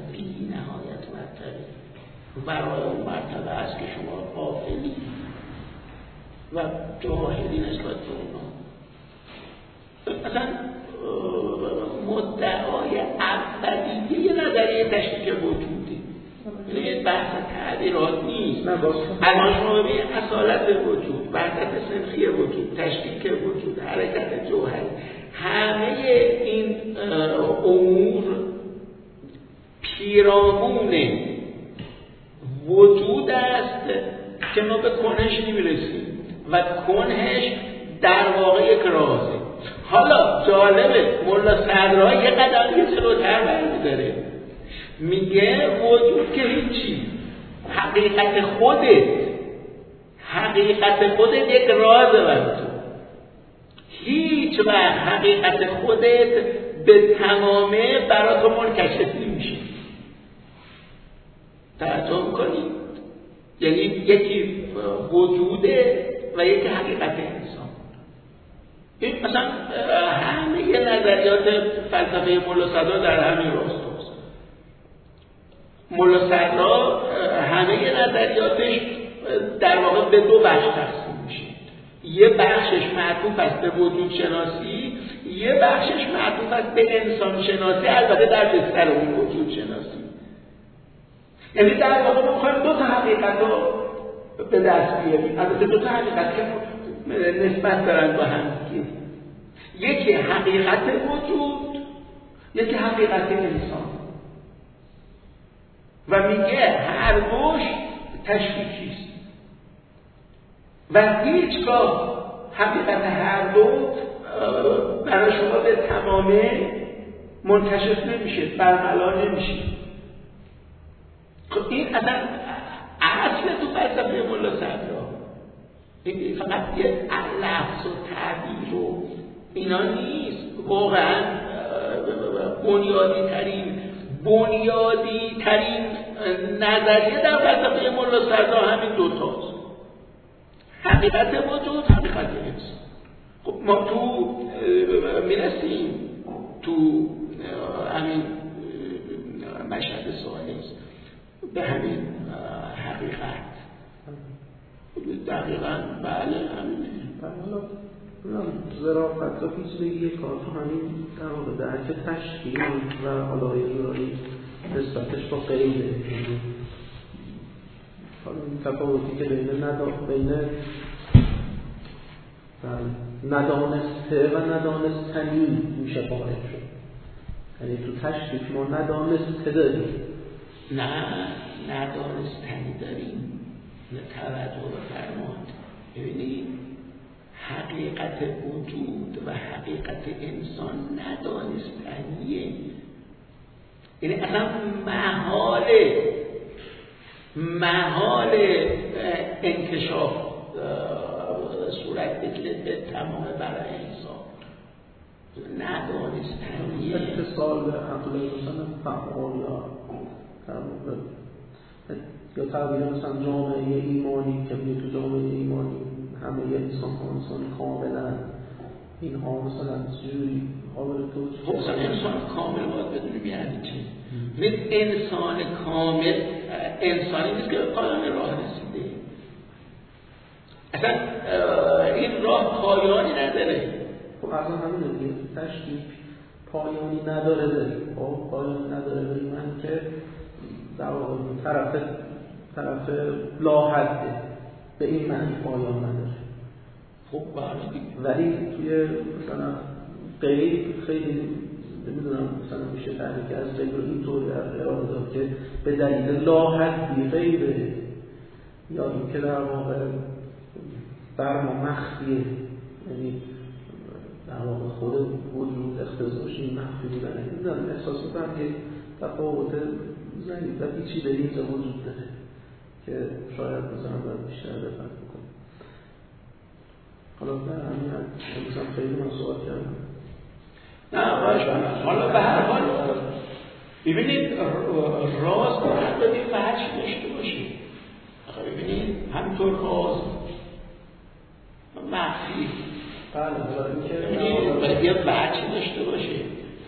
برای اون مرتبه است که شما غافلی و جاهلی نسبت به اونا. مثلا مدعای اولیه نظریه تشکیک وجودی یعنی بحث تعبیرات نیست. الان شما ببینید اصالت وجود، وحدت سنخی وجود، تشکیک وجود، حرکت جوهری، همه این امور پیرامون وجود است که ما به کنهش نمیرسیم و کنهش در واقع یک رازه. حالا جالبه مولا صدرها یه قدم یه جلوتر برمی‌داره، میگه وجود که هیچی، حقیقت خودت یک رازه برای تو. هیچ وقت حقیقت خودت به تمامه برای تو منکشف نمیشه. توجه می‌کنی؟ یعنی یکی وجوده و یکی حقیقت انسان. این مثلا همه نظریات فلسفه مولا صدرا در همین راستاست. مولا صدرا همه نظریاتش در واقع به دو بخش تقسیم میشه. یه بخشش معطوف است به وجود شناسی، یه بخشش معطوف است به انسان شناسی، البته در بستر اون وجود شناسی. یعنی در واقع ما می‌خوایم دو تا حقیقت رو به دست بیاریم. البته دو تا حقیقت که نسبت دارن با هم دیگه. یکی حقیقت وجود، یکی حقیقت انسان و میگه هر دوش تشریکیست و هیچگاه حقیقت هر دو برای شما به تمامه منکشف نمیشه، برملا نمیشه. خب این اصلا اصل تو فلسفه ملا صدرا، این فقط یه لفظ و تعبیر و اینا نیست، واقعا بنیادی ترین نظریه در فلسفه ملا صدرا همین دوتاست، حقیقت وجود، حقیقت انسان. خب ما تو میرسیم تو همین مشهد ثالث به همین حقیقت دقیقاً بله همینه. حالا ظرافت و پیچیدگی کار تو همین در واقع درک تشکیل و حالا ایرانی نسبتش با غیره، حالا این تفاوتی که بین ندانسته و ندانستنی میشه قائل شد. یعنی تو تشکیل ما ندانسته داریم، نه ندانستنی داریم. توجه بفرمایید، ببینید حقیقت وجود و حقیقت انسان ندانستنیه، یعنی اصلا محال انکشاف صورت بگیره به تمام برای انسان، ندانستنیه. اتصال به عقل مثلا فعال یا تعبیر مثلا جامعه ایمانی که میگه تو جامعه ایمانی همه انسان کاملا اینها مثلا چجوری قابل توجیه؟ مثلا انسان کامل باید بدونیم یعنی چی؟ انسان کامل انسانی نیست که به پایان راه رسیده، اصلا این راه پایانی نداره. خب اصلا همینه دیگه، تشکیل پایانی نداره داریم. خب پایانی نداره داریم من که در واقع طرف لاحده به این معنی پایان نداره. خب بله، ولی توی مثلا غیب خیلی نمیدونم مثلا میشه تعریف از غیب رو اینطوری ارائه داد که به دلیل لاحدی غیبه، یا اینکه در واقع بر ما مخفیه، یعنی در واقع خود وجود اختزاش این مخفی بودنه. نمیدونم احساس میکنم که تفاوت ضعیف و پیچیدگی اینجا وجود داره که شاید مثلا باید بیشتر دقت بکنیم. حالا نه همین مثلا خیلی من صحبت کردم. نه باشه، حالا به هر حال ببینید راز باید باید وجه داشته باشه. ببینید همینطور راز مخفی بله حالا باید یه وجه داشته باشه.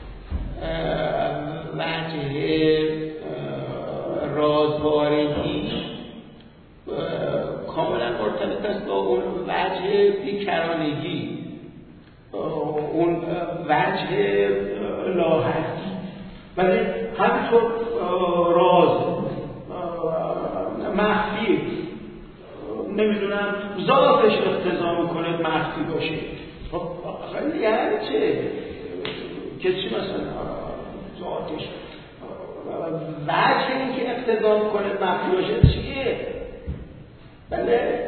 وجه رازوارگی کاملا مرتبط است با اون وجه بیکرانگی، اون وجه لاحقی. ولی همینطور راز مخفی نمیدونم ذاتش اقتضا میکنه مخفی باشه. خب یعنی چه چی مثلا ذاتش وجه این که اقتضا میکنه مخفی باشه چیه؟ بله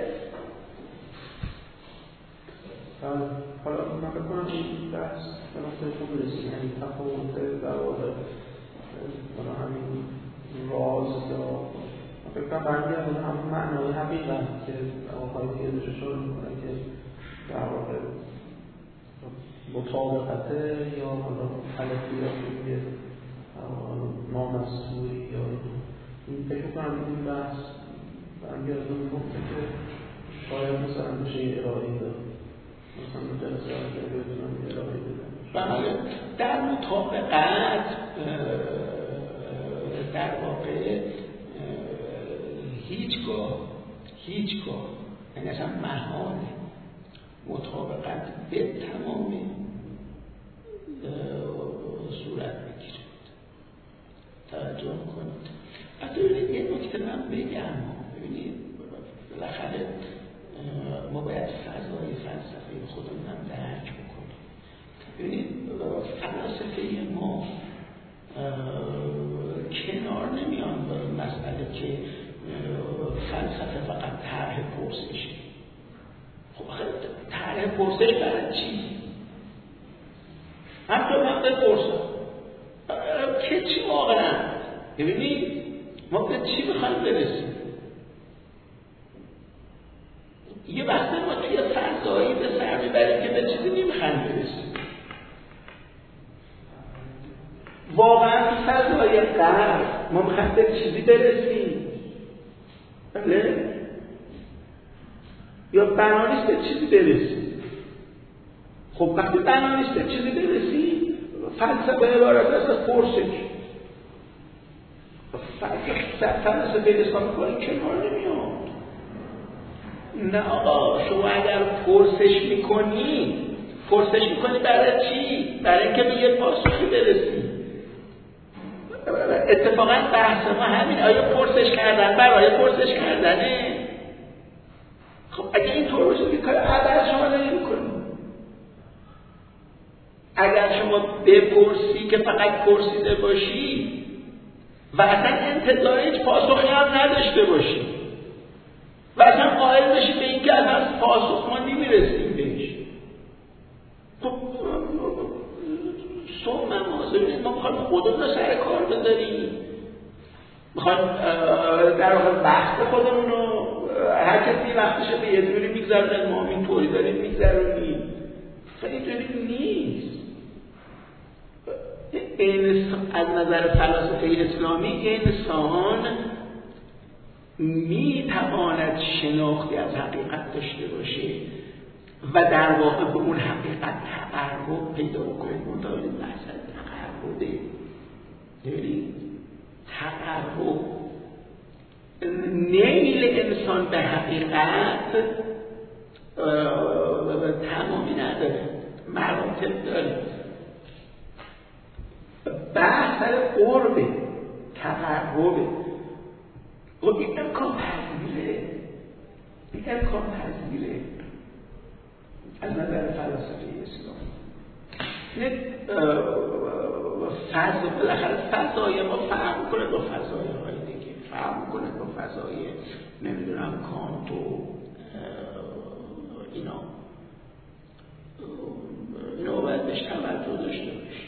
حالا من بکنم این بحث به نقطه خوب رسیم، یعنی تفاوت در واقع حالا همین راز یا فکر کنم برمیگرده همون معنای حقیقت که آقای پیداش اشاره میکنه که در واقع مطابقته یا حالا خلقی یا که نامسئولی یا این فکر کنم این بحث برمیگرده میگفته که شاید مثلا بشه ارائه داد مثلا جلسه که بدونم ارائه دادن در مطابقت در واقع هیچگاه یعنی اصلا محال مطابقت به تمام صورت بگیرد. توجه کنید. حتی ببینید یه نکته من بگم، ببینید بالاخره ما باید فضای فلسفه خودمون هم درک بکنیم. فلسفه ما کنار نمیان با مسئله که فلسفه فقط طرح پرسشه. خب آخه طرح پرسش برای چی؟ من بپرسم که چی واقعا؟ ببینید ما به چی میخوایم برسیم؟ یه وقت ما توی فضایی به سر میبریم که به چیزی نمیخوایم برسیم. واقعا تو فضای غرب ما میخوایم به چیزی برسیم، بله؟ یا بنا نیست به چیزی برسیم. خب وقتی بنا نیست به چیزی برسیم، فلسفه عبارت است از پرسش. فلسفه اسلام با این کنار نمیاد. نه آقا، شما اگر پرسش میکنی برای چی؟ برای اینکه به یه پاسخی برسی. اتفاقا بحث ما همین، آیا پرسش کردن برای پرسش کردنه؟ خب اگه این طور باشه که کار عبث شما نمی‌کنی. اگر شما بپرسی که فقط پرسیده باشی و اصلا انتظار هیچ پاسخی هم نداشته باشی و اصلا قائل بشی به این که اصلا پاسخ ما نمیرسیم بهش، خب ما میخوایم خودمون رو سر کار بذاریم، میخوایم در واقع وقت خودمون رو هر کسی وقتش به یه جوری میگذارن، ما اینطوری داریم میگذرونیم. اینطوری نیست. از نظر فلسفه اسلامی انسان میتواند شناختی از حقیقت داشته باشه و در واقع به اون حقیقت تقرب پیدا کنه. مطابق بحث تقربه، یعنی تقرب، نیل انسان به حقیقت تمامی نداره، مراتب داره. بحث سر قربه، تقربه. خب این امکان پذیره از نظر فلسفه اسلام. بالاخره فضای ما فرق کنه با فضای های دیگه، فرق کنه با فضای نمیدونم کانت و اینا باید بهش توجه داشته باشی.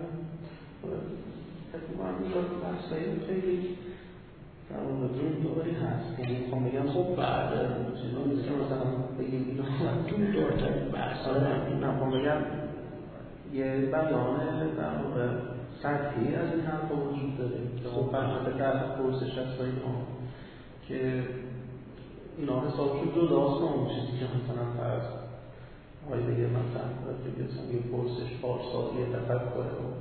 بحثایی خیلی در واقع دون داری هست، یعنی میخوام بگم خب بعد چیزا نیست که مثلا بگیم اینا دون دارترین بحث میخوام بگم یه بیان در واقع سطحی از این حرف وجود داره که خب فرمت در پرسش هست با اینها که اینا حسابشون جداست با اون چیزی که مثلا فرض آقای بگه مثلا یه پرسش پارسایی تفکره و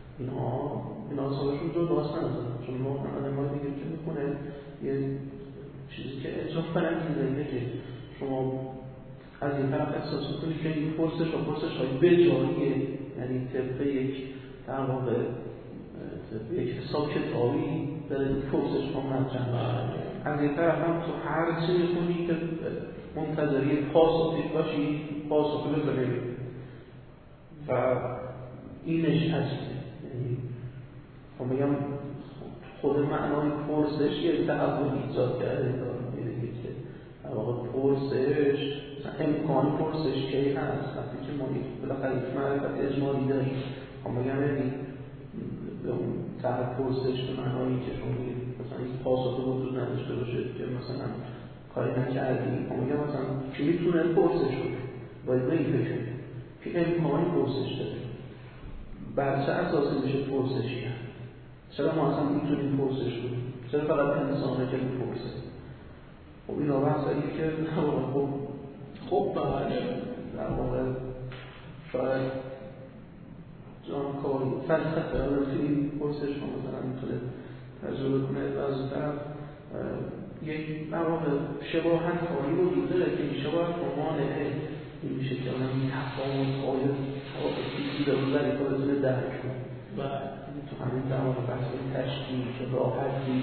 اینا حسابشون جداست ندارن، چون ما دیگه که میکنه یه چیزی که اجراف برنگیزه اینه که شما از این طرف احساس میکنید که این پرسش و پرسش های بجاییه، یعنی طبق یک در واقع یک حساب کتابی داره این پرسش ها مطرح. از این طرف هم تو هر چی میکنی که منتظری پاسخی باشی، پاسخی بزنید و اینش عجیبه. یعنی خب بگم خود معنای پرسش یه تحول ایجاد کرده میدونید که در واقع پرسش امکان پرسش کی هست وقتی که ما بالاخره یک معرفت اجمالی داریم. خب بگم یعنی به اون طرح پرسش به معنایی که شما مثلا این پاسخ وجود نداشته باشه که مثلا کاری نکردی، خب بگم مثلا که میتونه پرسش کنه باید به این فکر که امکانی پرسش داره، بر چه اساسی میشه پرسشی هست؟ چرا ما اصلا میتونیم پرسش کنیم؟ چرا فقط انسانه که میپرسه؟ خب این بحثایی که خب بله در واقع شاید جانکاری فلسفه این پرسش رو مثلا میتونه تجربه کنه و از اون طرف یک در واقع شباهت کاری وجود داره که این شباهت مانعه این میشه که آنم تفاوت‌های توافقی در اون ذریعه که بتونه درک کنه و تو همین در واقع بحث تشکیل راحتی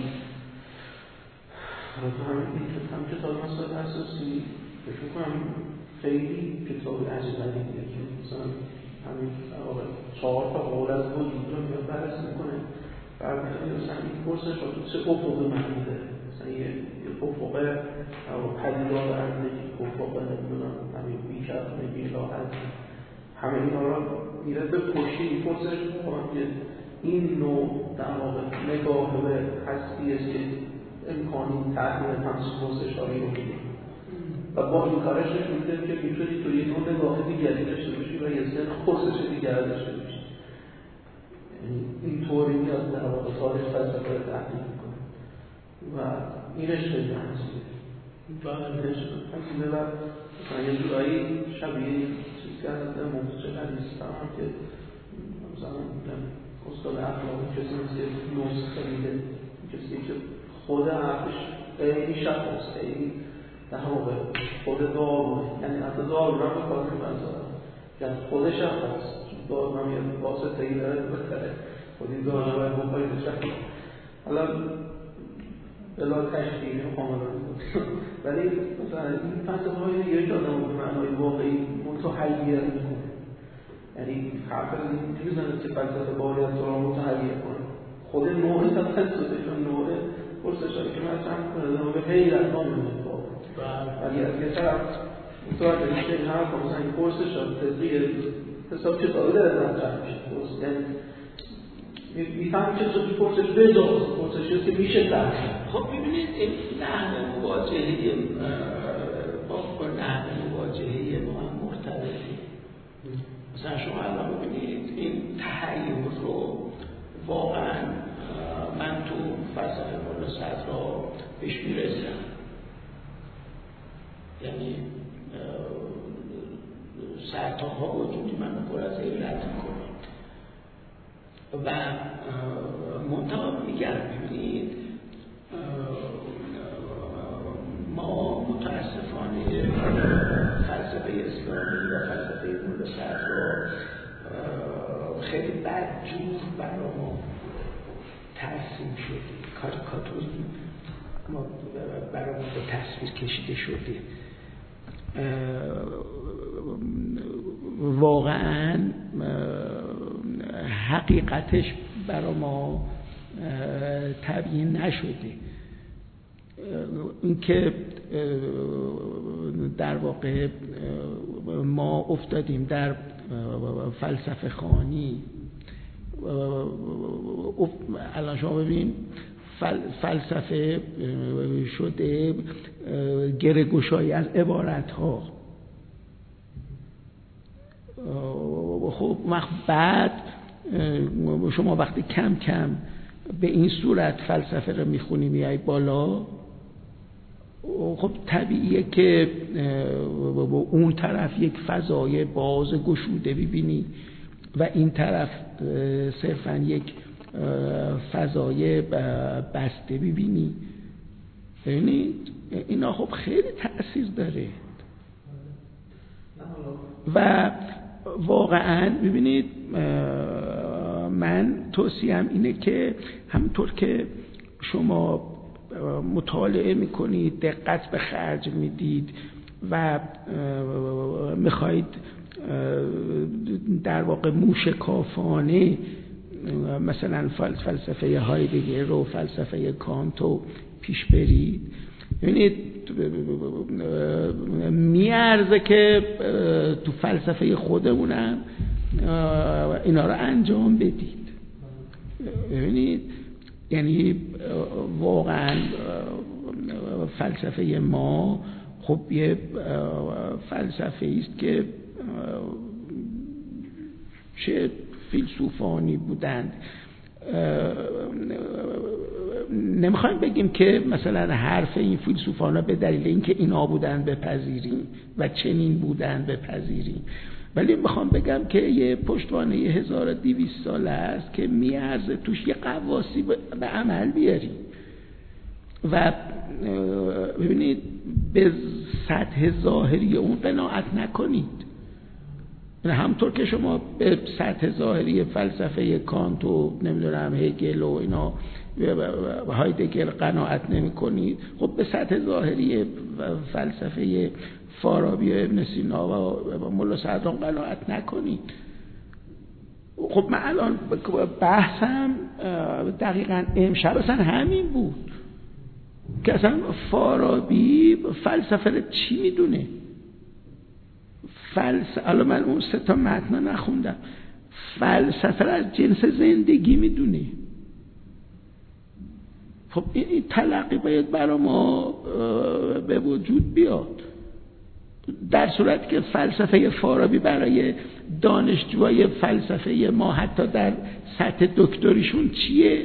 و تو همین کتاب مسائل اساسی فکر می‌کنم خیلی کتاب عجیبی دیگه که مثلا همین 4 تا قول از وجود رو میاد بررسی میکنه. بعد مثلا این پرسش رو تو چه افق معنی داره، مثلا یه افق پدیدار اندکی، افق نمیدونم همین بی‌چرخونگی لاحظ، همه اینا رو میره به پشتی این پرسش میکنم که این نوع در واقع نگاه به هستی است که امکانی تحلیل همچین پرسش هایی رو میده و با این کارش میده که میتونی تو یه نوع نگاه دیگری داشته باشی و یه سر پرسش دیگر داشته باشی. این طوری میاد در واقع تاریخ فلسفه رو تحلیل میکنه و اینش خیلی هستیه. اینش هستیه و مثلا یه جورایی شبیه چیزی که از موضوع حدیثم هم که مثلا استاد اخلاقی کسی مثل نسخه میده، کسی که خود حرفش خیلی شخص خیلی در واقع خود دارونه، یعنی حتی دارونه هم به کار میبرزارم که از خود شخص دارونه هم یه واسطه ای داره بکره خودی دارونه باید بخواهی بشکل حالا بلا تشکیلی و کاملا ولی مثلا این فلسفه های یک آدم به معنای واقعی متحیر میکنه، یعنی حرف نمیزنه که فلسفه باید تو را متحیر کنه، خود نوع تفلسفه چون نوع پرسش هایی که مطرح میکنه نوع حیرت نامونه ولی از یه طرف متوجه میشه این حرف مثلا این پرسش ها تطبیق حساب کتابی داره مطرح میشه، یعنی میفهمی که این پرسش بجاست، پرسش هست که میشه درست. خب ببینید این نحو مواجهه با نحو مواجهه با هم مرتبطی. مثلا شما الان ببینید این تحیر رو واقعا من تو فلسفه مولا صدرا بهش میرسم، یعنی سرطان‌ها وجودی من پر از علت میکنه و منطقه میگم ببینید ما متاسفانه فلسفه اسلامی و فلسفه مولا صدرا خیلی بدجور برای ما ترسیم شده، کاریکاتوری ما برای ما به تصویر کشیده شده. واقعا حقیقتش برای ما تبیین نشده. اینکه در واقع ما افتادیم در فلسفه خوانی، الان شما ببین فلسفه شده گره‌گشایی از عبارت‌ها. خب بعد شما وقتی کم کم به این صورت فلسفه رو میخونی میای بالا، خب طبیعیه که اون طرف یک فضای باز گشوده ببینی و این طرف صرفاً یک فضای بسته ببینی. ببینید اینا خب خیلی تأثیر داره و واقعاً ببینید من توصیه‌ام اینه که همونطور که شما مطالعه میکنید، دقت به خرج میدید و میخواید در واقع موشکافانه مثلا فلسفه هایدگر و فلسفه کانتو پیش برید، ببینید میارزه که تو فلسفه خودمونم اینا رو انجام بدید. ببینید یعنی واقعا فلسفه ما خب یه فلسفه است که چه فیلسوفانی بودند. نمیخوایم بگیم که مثلا حرف این فیلسوفانا به دلیل اینکه اینا بودن بپذیریم و چنین بودن بپذیریم، ولی میخوام بگم که یه پشتوانه 1200 ساله است که میارزه توش یه قواسی به عمل بیاریم و ببینید به سطح ظاهری اون قناعت نکنید. همطور که شما به سطح ظاهری فلسفه کانت و نمیدونم هگل و اینا هایدگر قناعت نمی کنید، خب به سطح ظاهری فلسفه فارابی و ابن سینا و مولا صدرا قناعت نکنید. خب من الان بحثم دقیقاً امشب اصلا همین بود که اصلا فارابی فلسفه رو چی میدونه. الان من اون 3 متن نخوندم. فلسفه رو از جنس زندگی میدونه. خب این تلقی باید برای ما به وجود بیاد، در صورتی که فلسفه فارابی برای دانشجوهای فلسفه ما حتی در سطح دکتریشون چیه؟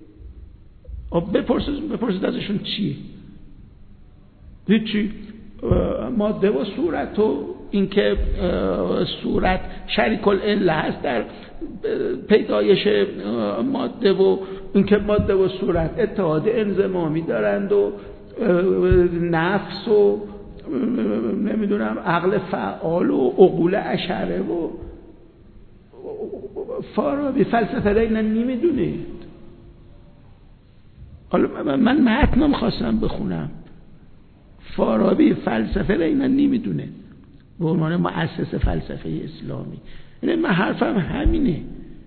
بپرسید ازشون چیه؟ هیچی. ماده و صورت و اینکه صورت شریک العله هست در پیدایش ماده و اینکه ماده و صورت اتحاد انضمامی دارند و نفس و نمیدونم عقل فعال و عقول اشعره و فارابی فلسفه را اینا نمیدونه. حالا من متنم خواستم بخونم. فارابی فلسفه را اینا نمیدونه به عنوان مؤسس فلسفه اسلامی. یعنی من حرفم همینه.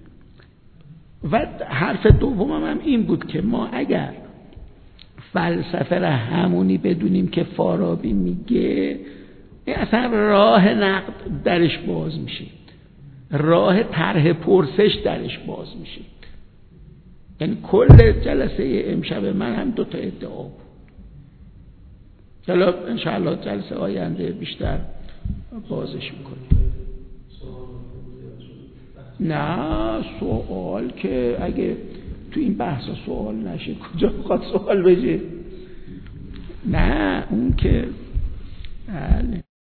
و حرف دومم هم این بود که ما اگر فلسفه را همونی بدونیم که فارابی میگه، اصلا راه نقد درش باز میشه، راه طرح پرسش درش باز میشه. یعنی کل جلسه امشب من هم 2 ادعا بود. حالا انشاءالله جلسه آینده بیشتر بازش میکنیم. نه سوال که اگه تو این بحثا سوال نشه کجا بخواد سوال بشه؟ نه اون که بله